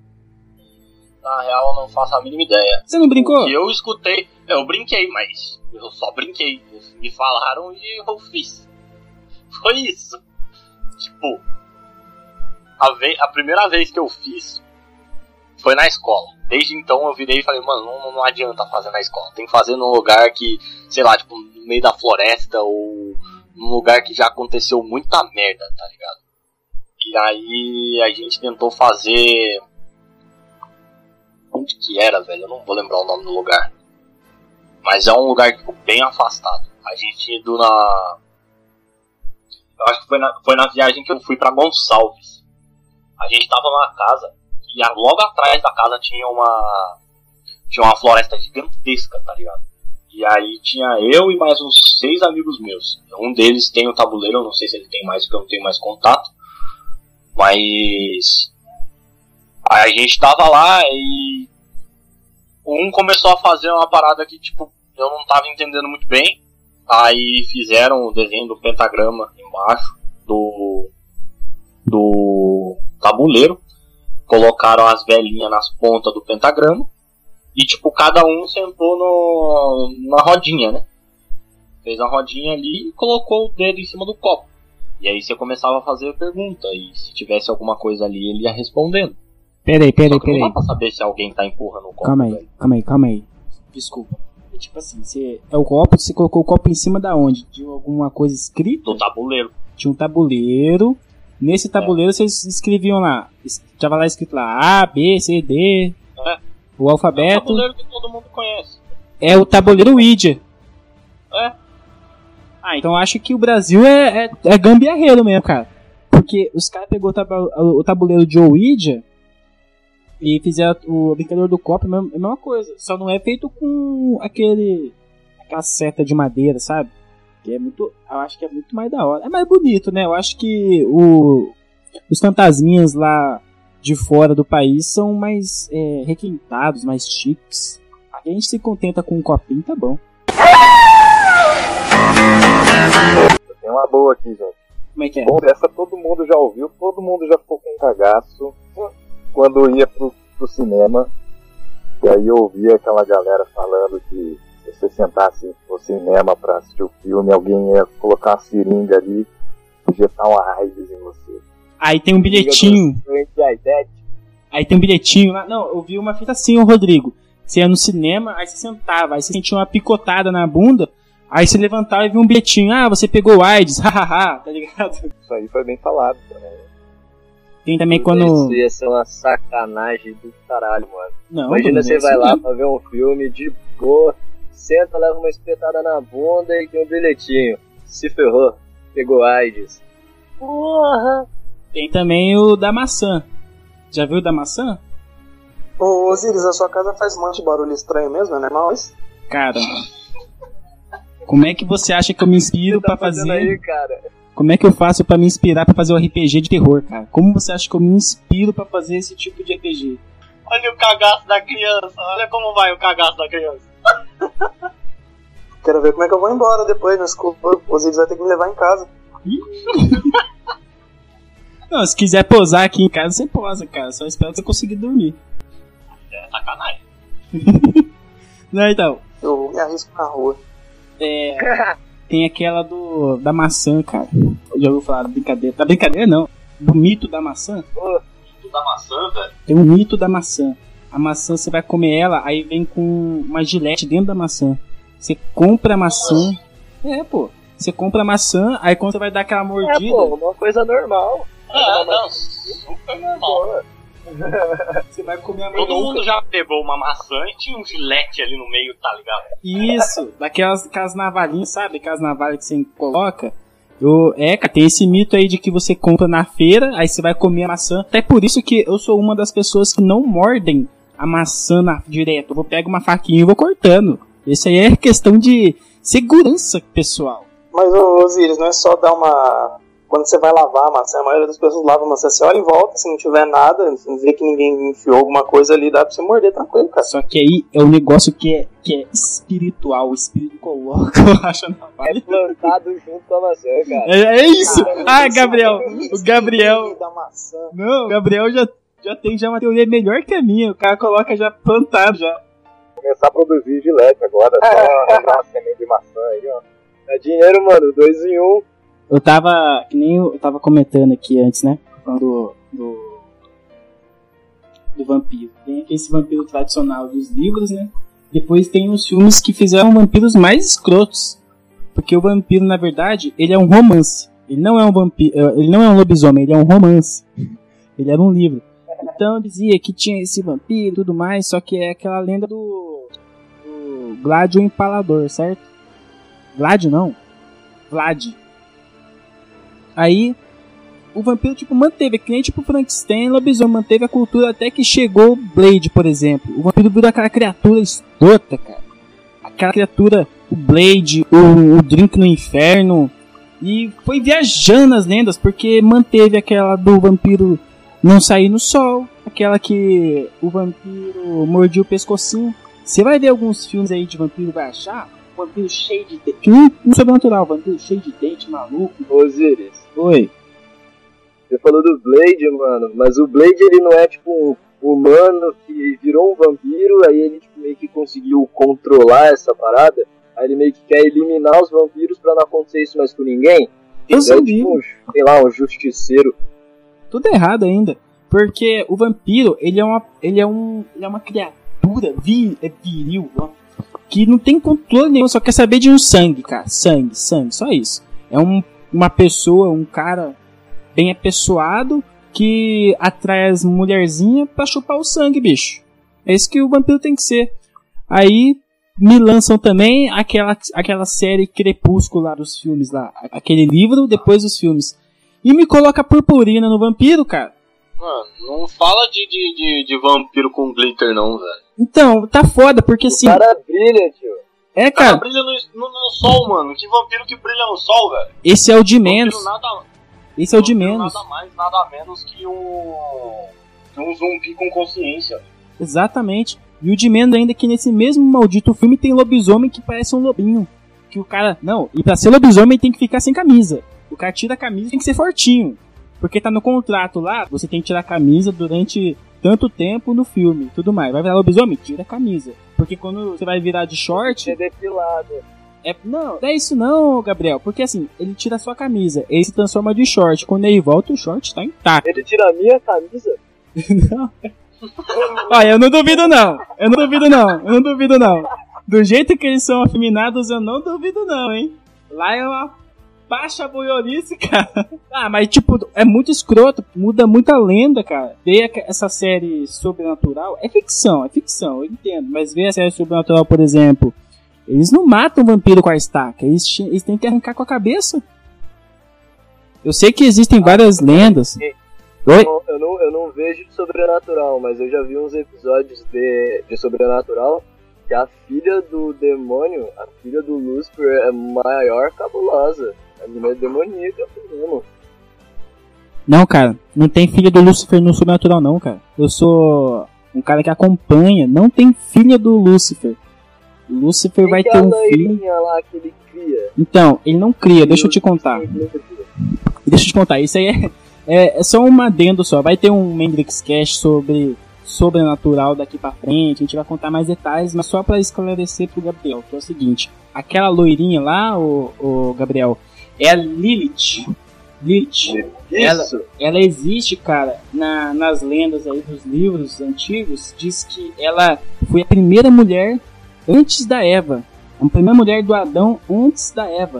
Na real, eu não faço a mínima ideia. Você não brincou? O que eu escutei, eu brinquei, mas eu só brinquei. Me falaram e eu fiz. Foi isso. Tipo, a, ve- a primeira vez que eu fiz foi na escola. Desde então eu virei e falei, mano, não, não adianta fazer na escola. Tem que fazer num lugar que, sei lá, tipo, no meio da floresta ou num lugar que já aconteceu muita merda, tá ligado? E aí a gente tentou fazer... Onde que era, velho? Eu não vou lembrar o nome do lugar. Mas é um lugar tipo, bem afastado. A gente indo na... Eu acho que foi na, foi na viagem que eu fui pra Gonçalves. A gente tava numa casa e a- logo atrás da casa tinha uma tinha uma floresta gigantesca, tá ligado? E aí tinha eu e mais uns seis amigos meus. Um deles tem o tabuleiro, eu não sei se ele tem mais, porque eu não tenho mais contato. Mas aí a gente tava lá e um começou a fazer uma parada que, tipo, eu não tava entendendo muito bem. Aí fizeram o desenho do pentagrama embaixo do, do tabuleiro. Colocaram as velhinhas nas pontas do pentagrama. E, tipo, cada um sentou no, na rodinha, né? Fez a rodinha ali e colocou o dedo em cima do copo. E aí você começava a fazer a pergunta. E se tivesse alguma coisa ali, ele ia respondendo. Peraí, peraí, Só que peraí. não dá pra saber se alguém tá empurrando o copo. Calma aí, velho. calma aí, calma aí. Desculpa. É tipo assim, você, é o copo, você colocou o copo em cima da onde? De alguma coisa escrita? Do tabuleiro. Tinha um tabuleiro. Nesse tabuleiro vocês escreviam lá. Tava lá escrito lá A, B, C, D. É. O É o alfabeto. tabuleiro que todo mundo conhece. É o tabuleiro Ouija. É. Ah, então eu acho que o Brasil é, é, é gambiarreiro mesmo, cara. Porque os caras pegou o, tabu, o tabuleiro de Ouija e fizeram o brincador do copo, é a mesma coisa. Só não é feito com aquele aquela seta de madeira, sabe? Que é muito, eu acho que é muito mais da hora. É mais bonito, né? Eu acho que o, os fantasminhas lá de fora do país são mais é, requintados, mais chiques. Aqui a gente se contenta com um copinho, tá bom. Tem uma boa aqui, gente. Como é que é? Bom, essa todo mundo já ouviu, todo mundo já ficou com um cagaço quando ia pro, pro cinema. E aí eu ouvia aquela galera falando que se você sentasse no cinema pra assistir o filme, alguém ia colocar uma seringa ali e injetar uma AIDS em você. Aí tem um bilhetinho. Aí tem um bilhetinho lá. Não, eu vi uma fita assim, ô Rodrigo. Você ia no cinema, aí você sentava, aí você sentia uma picotada na bunda, aí você levantava e via um bilhetinho. Ah, você pegou AIDS, hahaha, tá ligado? Isso aí foi bem falado também. Tem também quando... Isso ia ser uma sacanagem do caralho, mano. Não, Imagina, Bruno, você é isso vai lá mesmo. pra ver um filme de boa, senta, leva uma espetada na bunda e tem um bilhetinho. Se ferrou, pegou AIDS. Porra! Tem também o da maçã. Já viu o da maçã? Ô, Osiris, a sua casa faz um monte de barulho estranho mesmo, né? Mas Cara, como é que você acha que eu me inspiro Tá pra fazer... aí, cara. Como é que eu faço pra me inspirar pra fazer um R P G de terror, cara? Como você acha que eu me inspiro pra fazer esse tipo de R P G? Olha o cagaço da criança. Olha como vai o cagaço da criança. quero ver como é que eu vou embora depois no escuro. O Osiris vai ter que me levar em casa. Não, se quiser posar aqui em casa, você posa, cara. Só espero que você consiga dormir. É sacanagem. Não, então, Eu me arrisco na rua. é... Tem aquela do da maçã, cara. Eu já ouviu falar da brincadeira. Da brincadeira, não. Do mito da maçã. Tudo da maçã, velho. Tem um mito da maçã. A maçã, você vai comer ela, aí vem com uma gilete dentro da maçã. Você compra a maçã. É, pô. Você compra a maçã, aí quando você vai dar aquela É, mordida... pô, uma coisa normal. É, não, super normal. Você vai comer a Todo maçã. mundo já pegou uma maçã e tinha um gilete ali no meio, tá ligado? Isso, daquelas aquelas navalhinhas, sabe? Aquelas navalhas que você coloca. Eu, é, cara, tem esse mito aí de que você compra na feira, aí você vai comer a maçã. Até por isso que eu sou uma das pessoas que não mordem a maçã na, direto. Eu vou pegar uma faquinha e vou cortando. Isso aí é questão de segurança pessoal. Mas, ô, Osiris, não é só dar uma... Quando você vai lavar a maçã, a maioria das pessoas lava a maçã. Você olha em volta, se não tiver nada, se não vê que ninguém enfiou alguma coisa ali, dá pra você morder tranquilo, cara. Só que aí é um negócio que é, que é espiritual. O espírito coloca, eu acho, na É navalha. plantado junto com a maçã, cara. É, é isso! Cara, Ah, isso Gabriel! é O Gabriel... Da maçã. Não, o Gabriel já, já tem já uma teoria melhor que a minha. O cara coloca já plantado já. Começar a produzir gilete agora, só arranjar uma semente de maçã aí, ó. É dinheiro, mano, dois em um. Eu tava, que nem eu tava comentando aqui antes, né? Falando do, do, do vampiro. Tem aqui esse vampiro tradicional dos livros, né? Depois tem os filmes que fizeram vampiros mais escrotos. Porque o vampiro, na verdade, ele é um romance. Ele não é um vampiro, ele não é um lobisomem, ele é um romance. Ele era um livro. Então dizia que tinha esse vampiro e tudo mais, só que é aquela lenda do, do Gládio Empalador, certo? Gládio não. Vlad. Aí, o vampiro, tipo, manteve, que nem tipo Frankenstein, lobisomem, manteve a cultura até que chegou o Blade, por exemplo. O vampiro virou aquela criatura escrota, cara. Aquela criatura, o Blade, o, o Drink no Inferno. E foi viajando as lendas, porque manteve aquela do vampiro não sair no sol, aquela que o vampiro mordia o pescocinho. Você vai ver alguns filmes aí de vampiro, vai achar um vampiro cheio de dente. Um, um sobrenatural, vampiro cheio de dente, maluco. Osiris, Oi. você falou do Blade, mano, mas o Blade ele não é tipo um humano que virou um vampiro, aí ele tipo, meio que conseguiu controlar essa parada, aí ele meio que quer eliminar os vampiros pra não acontecer isso mais com ninguém. Eu é sabia. tipo, um, sei lá, um justiceiro. Tudo errado ainda. Porque o vampiro, ele é uma, ele é um, ele é uma criatura vi, é viril, ó, que não tem controle nenhum, só quer saber de um sangue, cara. Sangue, sangue, só isso. É um, uma pessoa, um cara bem apessoado que atrai as mulherzinhas pra chupar o sangue, bicho. É isso que o vampiro tem que ser. Aí me lançam também aquela, aquela série Crepúsculo lá dos filmes lá. Aquele livro, depois dos filmes. E me coloca purpurina no vampiro, cara. Mano, não fala de, de, de, de vampiro com glitter não, velho. Então, tá foda, porque assim... O cara brilha, tio. É, O cara cara, brilha no, no, no sol, mano. Que vampiro que brilha no sol, velho? esse é o de Vampiro menos. Nada, Esse é o de vampiro menos. Nada mais, nada menos que um, que um zumbi com consciência. Exatamente. E o de menos ainda é que nesse mesmo maldito filme tem lobisomem que parece um lobinho. Que o cara... Não, e pra ser lobisomem tem que ficar sem camisa. O cara tira a camisa, tem que ser fortinho. Porque tá no contrato lá, você tem que tirar a camisa durante tanto tempo no filme, tudo mais. Vai virar lobisomem? Tira a camisa. Porque quando você vai virar de short... É depilado. É, não, não é isso não, Gabriel. Porque assim, ele tira a sua camisa, ele se transforma de short. Quando ele volta, o short tá intacto. Ele tira a minha camisa? Não. Olha, eu não duvido não. Eu não duvido não. Eu não duvido não. Do jeito que eles são afeminados, eu não duvido não, hein. Lá é uma baixa boiolice, cara. Ah, mas tipo, é muito escroto. Muda muita lenda, cara. Ver essa série sobrenatural. É ficção, é ficção, eu entendo. Mas ver a série sobrenatural, por exemplo, eles não matam o vampiro com a estaca. Eles, eles têm que arrancar com a cabeça. Eu sei que existem várias lendas. Oi? Eu não, eu, não, eu não vejo de sobrenatural, mas eu já vi uns episódios de, de sobrenatural que a filha do demônio, a filha do Lúcifer, é maior cabulosa. A menina é demoníaca mesmo. Não, cara, não tem filha do Lúcifer no sobrenatural não, cara. Eu sou um cara que acompanha, não tem filha do Lúcifer. O Lúcifer vai ter um filho. Lá que ele cria. Então, ele não cria, deixa eu te contar. Deixa eu te contar, isso aí é, é, é só um adendo só. Vai ter um Mendrix Cast sobre sobrenatural daqui pra frente. A gente vai contar mais detalhes, mas só pra esclarecer pro Gabriel, que é o seguinte: aquela loirinha lá, o, o Gabriel, é a Lilith. Lilith. Ela, ela existe, cara, na, nas lendas aí dos livros antigos. Diz que ela foi a primeira mulher antes da Eva. A primeira mulher do Adão antes da Eva.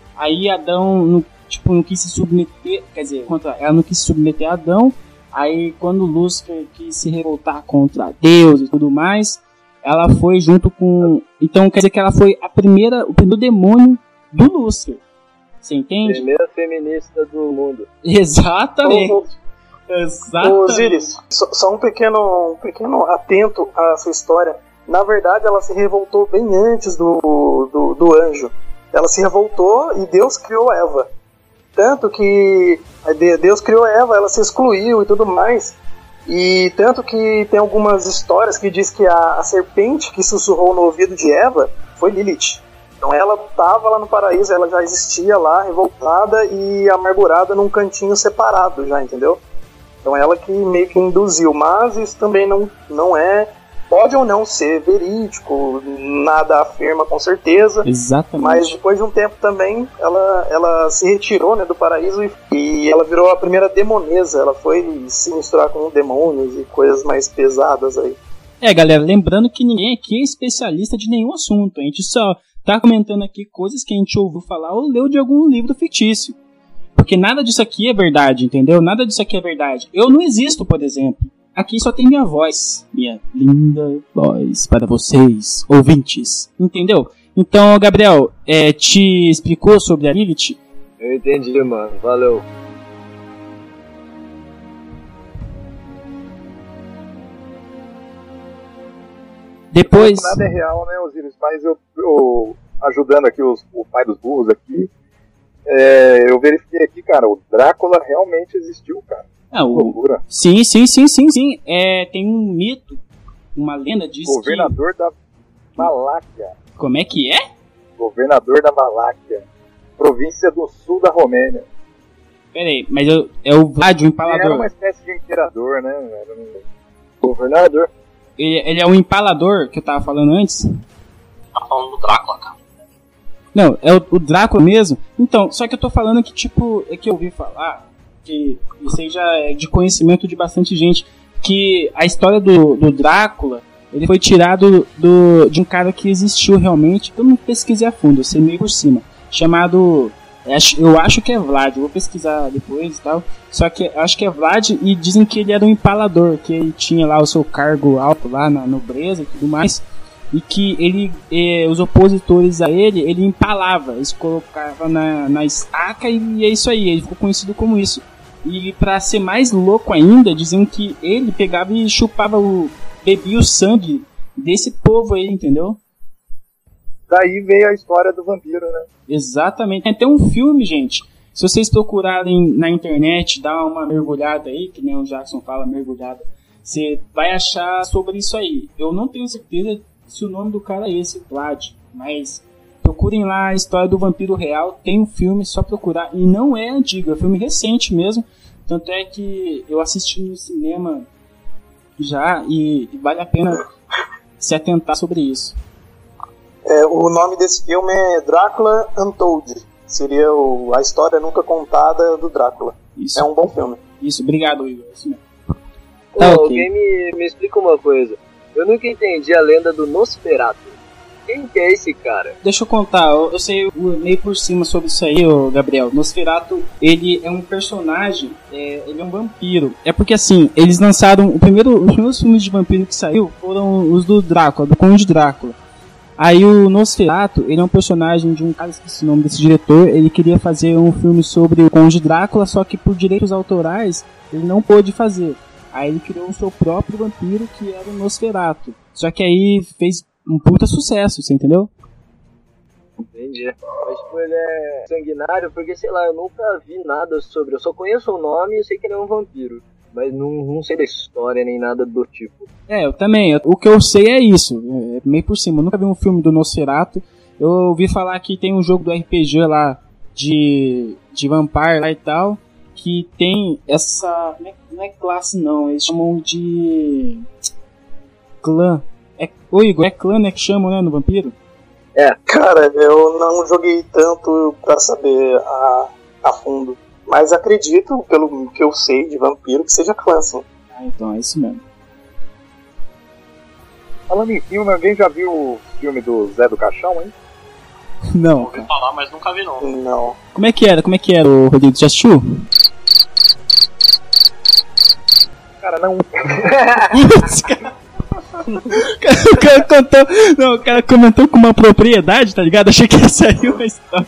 Aí Adão não, tipo, não quis se submeter, quer dizer, contra, ela não quis se submeter a Adão. Aí quando Lúcifer quis se revoltar contra Deus e tudo mais, ela foi junto com... Então quer dizer que ela foi a primeira, o primeiro demônio do Lúcifer. Você entende? Primeira feminista do mundo. Exatamente. Ô, Exatamente. Osiris, só, só um pequeno, um pequeno atento a essa história. Na verdade, ela se revoltou bem antes do, do, do anjo. Ela se revoltou e Deus criou Eva. Tanto que Deus criou Eva, ela se excluiu e tudo mais. E tanto que tem algumas histórias que diz que a, a serpente que sussurrou no ouvido de Eva foi Lilith. Então ela estava lá no paraíso, ela já existia lá, revoltada e amargurada num cantinho separado já, entendeu? Então ela que meio que induziu, mas isso também não, não é... Pode ou não ser verídico, nada afirma com certeza. Exatamente. Mas depois de um tempo também, ela, ela se retirou, né, do paraíso e, e ela virou a primeira demonesa. Ela foi se misturar com demônios e coisas mais pesadas aí. É, galera, lembrando que ninguém aqui é especialista de nenhum assunto. A gente só tá comentando aqui coisas que a gente ouviu falar ou leu de algum livro fictício. Porque nada disso aqui é verdade, entendeu? Nada disso aqui é verdade. Eu não existo, por exemplo. Aqui só tem minha voz, minha linda voz para vocês, ouvintes, entendeu? Então, Gabriel, é, te explicou sobre a Lilith? Eu entendi, mano, valeu. Depois... Nada é real, né, Osiris? Mas eu, eu ajudando aqui os, o pai dos burros aqui, é, eu verifiquei aqui, cara, o Drácula realmente existiu, cara. Ah, o... Loucura. Sim, sim, sim, sim, sim. É, tem um mito, uma lenda diz Governador que... da Valáquia. Como é que é? Governador da Valáquia. Província do sul da Romênia. Pera aí, mas eu, é o Vlad, o Ele empalador. era uma espécie de imperador, né? Era um governador. Ele, ele é o empalador que eu tava falando antes? Tá falando do Drácula, cara. Não, é o, o Drácula mesmo. Então, só que eu tô falando que, tipo, é que eu ouvi falar, que isso aí já é de conhecimento de bastante gente, que a história do, do Drácula, ele foi tirado do, de um cara que existiu realmente, eu não pesquisei a fundo, eu sei meio por cima, chamado, eu acho que é Vlad, eu vou pesquisar depois e tal, só que eu acho que é Vlad, e dizem que ele era um empalador, que ele tinha lá o seu cargo alto lá na nobreza e tudo mais, e que ele, eh, os opositores a ele, ele empalava, eles colocavam na, na estaca e é isso aí, ele ficou conhecido como isso. E pra ser mais louco ainda, diziam que ele pegava e chupava o... bebia o sangue desse povo aí, entendeu? Daí veio a história do vampiro, né? Exatamente. Tem até um filme, gente. Se vocês procurarem na internet, dá uma mergulhada aí, que nem o Jackson fala, mergulhada, você vai achar sobre isso aí. Eu não tenho certeza se o nome do cara é esse, Vlad, mas procurem lá a história do vampiro real, tem um filme, só procurar, e não é antigo, é um filme recente mesmo, tanto é que eu assisti no cinema já, e, e vale a pena se atentar sobre isso. É, o nome desse filme é Drácula Untold, seria o, a história nunca contada do Drácula. Isso. É um bom filme. Isso, obrigado, Igor. Isso mesmo. Pô, Tá, ok. alguém me, me explica uma coisa. Eu nunca entendi a lenda do Nosferatu. Quem que é esse cara? Deixa eu contar, eu, eu sei meio por cima sobre isso aí, ô Gabriel. Nosferatu, ele é um personagem, é, ele é um vampiro. É porque assim, eles lançaram, o primeiro, os primeiros filmes de vampiro que saiu foram os do Drácula, do Conde Drácula. Aí o Nosferatu, ele é um personagem de um cara, esqueci o nome desse diretor, ele queria fazer um filme sobre o Conde Drácula, só que por direitos autorais ele não pôde fazer. Aí ele criou o seu próprio vampiro, que era o Nosferatu. Só que aí fez um puta sucesso, você entendeu? Entendi. Mas tipo, ele é sanguinário porque, sei lá, eu nunca vi nada sobre. Eu só conheço o nome e eu sei que ele é um vampiro. Mas não, não sei da história nem nada do tipo. É, eu também. O que eu sei é isso, é meio por cima. Eu nunca vi um filme do Nosferatu. Eu ouvi falar que tem um jogo do R P G lá, de, de Vampire lá e tal, que tem essa... Não é, não é classe não, eles chamam de... clã. É, ô Igor, é clã, né, que chamam, né, no vampiro? É. Cara, eu não joguei tanto pra saber a, a fundo. Mas acredito, pelo que eu sei de vampiro, que seja clã, sim. Ah, então é isso mesmo. Falando em filme, alguém já viu o filme do Zé do Caixão, hein? Não, Ouvi cara. falar, mas nunca vi não. Não. Como é que era? Como é que era, o Rodrigo? Já assistiu? Cara, não. Putz, cara. O cara contou. Não, o cara comentou com uma propriedade, tá ligado? Achei que ia sair uma história.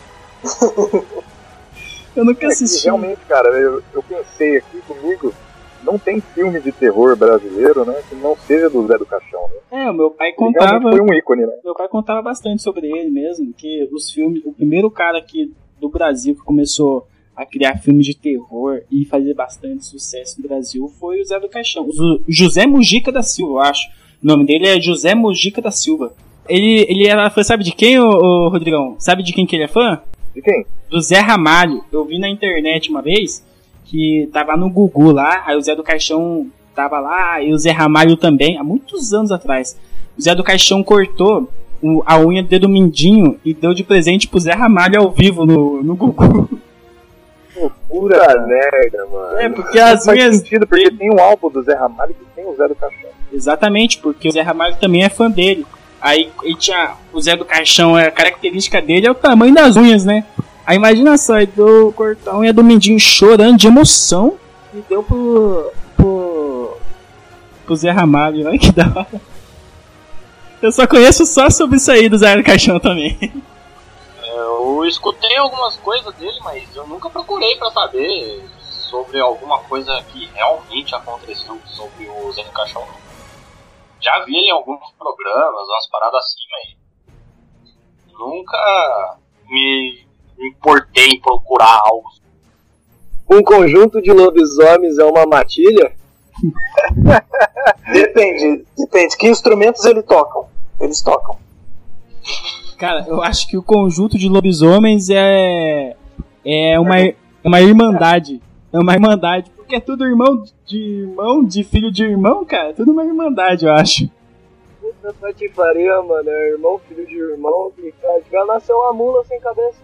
Eu nunca É que, assisti. realmente, cara, eu, eu pensei aqui comigo, não tem filme de terror brasileiro, né, que não seja do Zé do Caixão, né? É, o meu pai Ele contava. realmente foi um ícone, né? Meu pai contava bastante sobre ele mesmo, que os filmes, o primeiro cara aqui do Brasil que começou a criar filmes de terror e fazer bastante sucesso no Brasil foi o Zé do Caixão, o José Mujica da Silva, eu acho. O nome dele é José Mujica da Silva. Ele, ele era fã, sabe de quem, ô, ô Rodrigão? Sabe de quem que ele é fã? De quem? Do Zé Ramalho. Eu vi na internet uma vez que tava no Gugu lá, aí o Zé do Caixão tava lá, e o Zé Ramalho também, há muitos anos atrás. O Zé do Caixão cortou o, a unha do dedo mindinho e deu de presente pro Zé Ramalho ao vivo no, no Gugu. Pura merda, mano. É, porque as Faz unhas... sentido, porque tem um álbum do Zé Ramalho que tem o Zé do Caixão. Exatamente, porque o Zé Ramalho também é fã dele. Aí ele tinha, o Zé do Caixão, a característica dele é o tamanho das unhas, né? Aí imagina só, ele deu cortar a unha do mindinho chorando de emoção e deu pro, pro, pro Zé Ramalho. Olha que da hora. Eu só conheço só sobre isso aí do Zé do Caixão também. Eu escutei algumas coisas dele, mas eu nunca procurei pra saber sobre alguma coisa que realmente aconteceu sobre o Zé do Caixão. já vi ele em alguns programas, umas paradas assim, mas nunca me importei em procurar algo. Um conjunto de lobisomens é uma matilha? Depende, depende. Que instrumentos eles tocam? Eles tocam. Cara, eu acho que o conjunto de lobisomens é é uma, uma irmandade. É uma irmandade, porque é tudo irmão de irmão, de filho de irmão, cara. É tudo uma irmandade, eu acho. Puta patifaria, mano. É irmão, filho de irmão. Que, cara, já nasceu uma mula sem cabeça.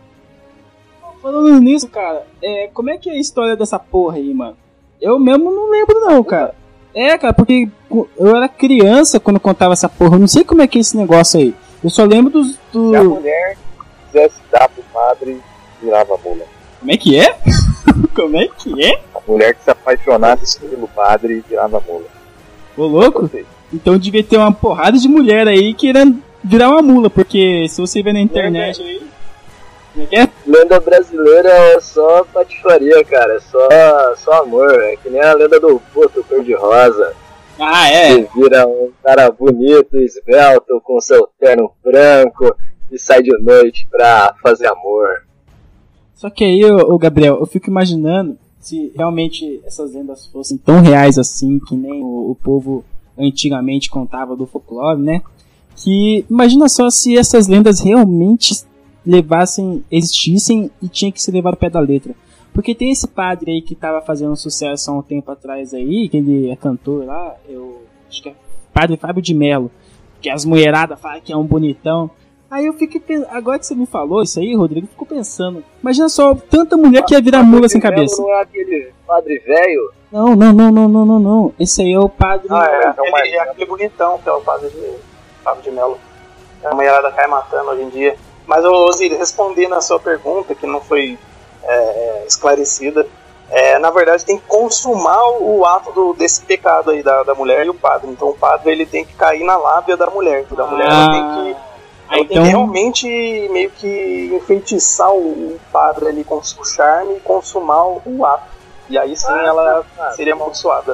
Falando nisso, cara, é, como é que é a história dessa porra aí, mano? Eu mesmo não lembro não, cara. É, cara, porque eu era criança quando contava essa porra. Eu não sei como é que é esse negócio aí. Eu só lembro dos... Do... Se a mulher quisesse dar pro padre, virava mula. Como é que é? Como é que é? A mulher que se apaixonasse pelo padre, virava mula. Ô, louco? Então devia ter uma porrada de mulher aí querendo virar uma mula. Porque se você ver na internet aí... Como é que é? Lenda brasileira é só patifaria, cara. É só, só amor. É que nem a lenda do Puto Cor-de-Rosa. Ah, é? Você vira um cara bonito, esbelto, com seu terno branco e sai de noite pra fazer amor. Só que aí, ô, ô Gabriel, eu fico imaginando se realmente essas lendas fossem tão reais assim, que nem o, o povo antigamente contava do folclore, né? Que imagina só se essas lendas realmente levassem, existissem e tinha que ser levado ao pé da letra. Porque tem esse padre aí que tava fazendo sucesso há um tempo atrás aí, que ele é cantor lá, eu acho que é Padre Fábio de Mello, que as mulheradas falam que é um bonitão. Aí eu fiquei pensando, agora que você me falou isso aí, Rodrigo, eu fico pensando, imagina só, tanta mulher que ia virar mula sem cabeça. Não é aquele padre velho? Não, não, não, não, não, não, não. Esse aí é o padre... Ah, é, aquele, é aquele bonitão que é o padre de Fábio de Mello. A mulherada cai matando hoje em dia. Mas, Osíris, respondendo a sua pergunta, que não foi é, esclarecida, é, na verdade tem que consumar o ato do, desse pecado aí da, da mulher e o padre. Então o padre ele tem que cair na lábia da mulher. Da mulher ah, ela tem que, ela então... tem que realmente meio que enfeitiçar o, o padre ali com o charme e consumar o, o ato. E aí sim ah, ela ah, seria amaldiçoada.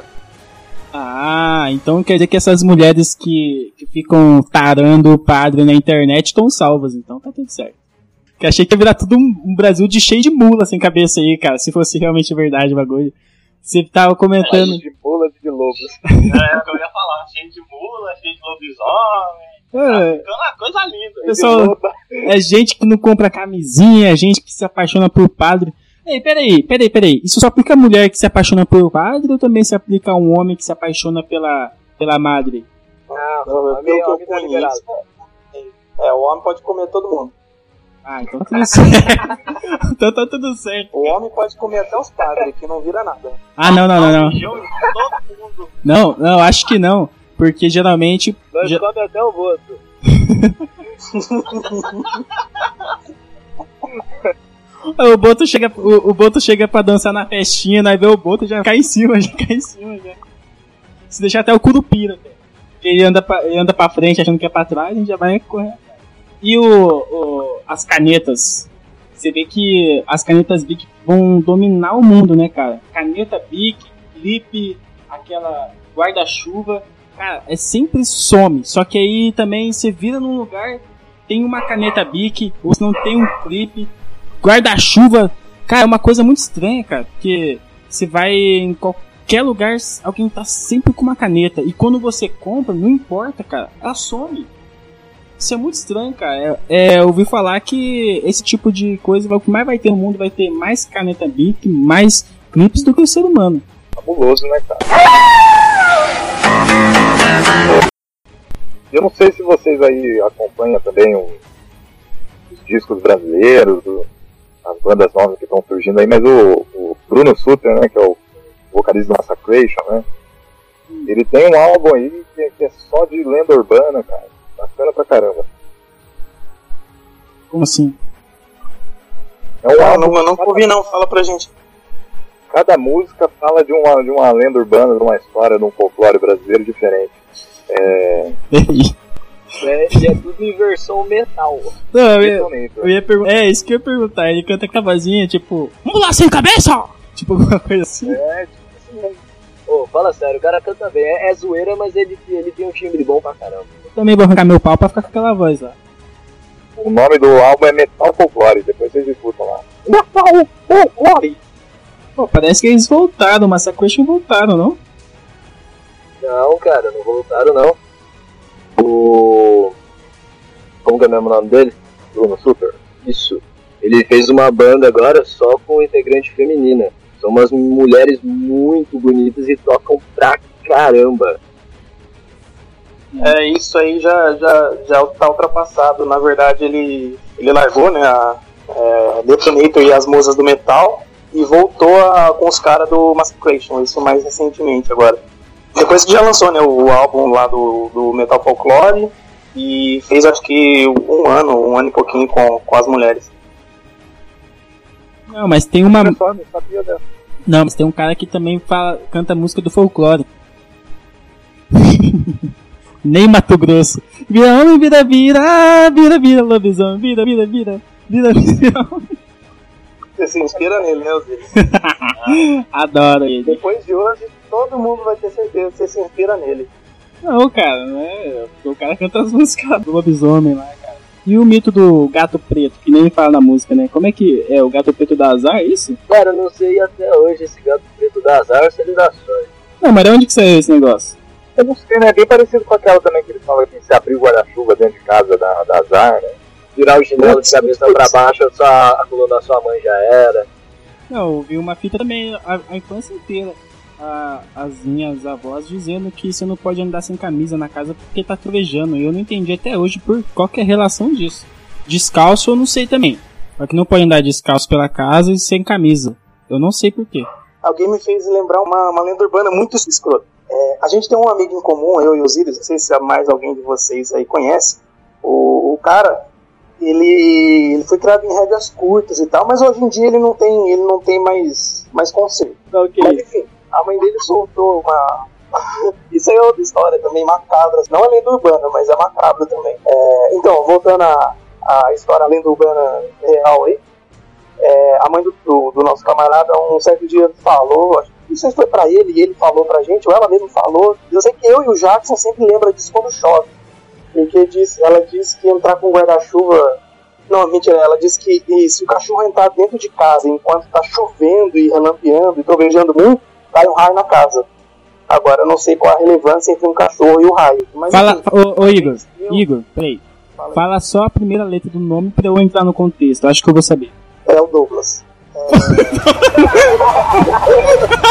Ah, então quer dizer que essas mulheres que, que ficam tarando o padre na internet estão salvas, então tá tudo certo. Que achei que ia virar tudo um, um Brasil de cheio de mula sem cabeça aí, cara, se fosse realmente verdade o bagulho. Você tava comentando... Cheio de mula de lobos. É, o que eu ia falar, cheio de mula, cheio de lobisomem, é. Tá ficando uma coisa linda. Pessoal, é gente que não compra camisinha, é gente que se apaixona por padre... Ei, peraí, peraí, peraí. Isso só aplica a mulher que se apaixona pelo padre ou também se aplica a um homem que se apaixona pela, pela madre? Ah, não, pelo que eu conheço, é, o homem pode comer todo mundo. Ah, então tá tudo certo. Então tá tudo certo. O homem pode comer até os padres, que não vira nada. Ah, não, não, não, não. Não, não, acho que não. Porque geralmente... Nós ge... come até o voto. O Boto chega, o, o Boto chega pra dançar na festinha, nós vê o Boto já cai em cima, já cai em cima, já. Se deixar até o Curupira, velho. Ele anda pra, ele anda pra frente achando que é pra trás, a gente já vai correr. E o, o, as canetas. Você vê que as canetas Bic vão dominar o mundo, né, cara? Caneta Bic, clipe, aquela guarda-chuva. Cara, é sempre some. Só que aí também você vira num lugar, tem uma caneta Bic, ou se não tem um clipe. Guarda-chuva, cara, é uma coisa muito estranha, cara, porque você vai em qualquer lugar, alguém tá sempre com uma caneta, e quando você compra, não importa, cara, ela some. Isso é muito estranho, cara. É, é, eu ouvi falar que esse tipo de coisa, o que mais vai ter no mundo, vai ter mais caneta Bic, mais clipes do que o ser humano. Fabuloso, né, cara? Eu não sei se vocês aí acompanham também o, os discos brasileiros, o, as bandas novas que estão surgindo aí, mas o, o Bruno Sutter, né, que é o vocalista do Massacration, né, ele tem um álbum aí que, que é só de lenda urbana, cara, bacana pra caramba. Como assim? É um ah, álbum, não, eu não ouvi não, fala pra gente. Cada música fala de uma, de uma lenda urbana, de uma história, de um folclore brasileiro diferente. É... É, e é tudo em versão metal. Não, eu ia, eu ia perguntar. É, isso que eu ia perguntar. Ele canta com a vozinha, tipo, vamos lá sem cabeça! Tipo, alguma coisa assim. É, tipo assim. Pô, fala sério, o cara canta bem. É, é zoeira, mas ele, ele tem um timbre bom pra caramba. Eu também vou arrancar meu pau pra ficar com aquela voz lá. O nome do álbum é Metal Folklore, depois vocês escutam lá. Metal Folklore! Pô, parece que eles voltaram, Massacration voltaram, não? Não, cara, não voltaram não. O... Como que é mesmo o nome dele? Bruno Super? Isso. Ele fez uma banda agora só com integrante feminina. São umas mulheres muito bonitas e tocam pra caramba. É, isso aí já, já, já tá ultrapassado. Na verdade, ele, ele largou, né, a é, Detonator e as musas do metal e voltou a, com os caras do Massacration, isso mais recentemente agora. Depois que já lançou, né, o álbum lá do, do Metal Folklore e fez acho que um ano, um ano e pouquinho com, com as mulheres. Não, mas tem uma... Não sabia dessa. Não, mas tem um cara que também fala, canta música do folclore. Nem Mato Grosso. Vira homem, vira, vira, vira, vira, lobisomem, vira, vira, vira, vira, vira. Você se inspira nele, né, Osiris? Adoro ele. Depois de hoje, todo mundo vai ter certeza que você se inspira nele. Não, cara, não é. O cara canta as músicas do lobisomem lá, cara. E o mito do gato preto, que nem fala na música, né? Como é que é? O gato preto dá azar, é isso? Cara, eu não sei até hoje esse gato preto dá azar ou se ele dá sorte. Não, mas de onde que saiu esse negócio? Eu não sei, né? É bem parecido com aquela também que eles falam que se abrir o guarda-chuva dentro de casa da, da azar, né? Virar o chinelo de cabeça pra baixo, só a coluna da sua mãe já era. Não, eu vi uma fita também a, a infância inteira. A, as minhas avós dizendo que você não pode andar sem camisa na casa porque tá trovejando. E eu não entendi até hoje por qual que é a relação disso. Descalço eu não sei também. Só que não pode andar descalço pela casa e sem camisa. Eu não sei por quê. Alguém me fez lembrar uma, uma lenda urbana muito escrota. É, a gente tem um amigo em comum, eu e o Osiris, não sei se mais alguém de vocês aí conhece. O, o cara, ele, ele foi criado em rédeas curtas e tal, mas hoje em dia ele não tem, ele não tem mais, mais conceito. Okay. Mas enfim, a mãe dele soltou uma... Isso aí é outra história também, macabra. Não é lenda urbana, mas é macabra também. É, então, voltando à, à história, a lenda urbana real aí, é, a mãe do, do, do nosso camarada, um certo dia falou, acho, não sei se foi pra ele e ele falou pra gente, ou ela mesmo falou. Eu sei que eu e o Jackson sempre lembra disso quando chove. Porque disse, ela disse que entrar com guarda-chuva... Não, mentira, ela disse que e, se o cachorro entrar dentro de casa enquanto tá chovendo e relampeando e trovejando muito, cai um raio na casa. Agora, eu não sei qual a relevância entre um cachorro e o raio. Mas, Fala, enfim, ô, ô Igor, eu... Igor, peraí. Fala, Fala só a primeira letra do nome pra eu entrar no contexto. Acho que eu vou saber. é o Douglas. É...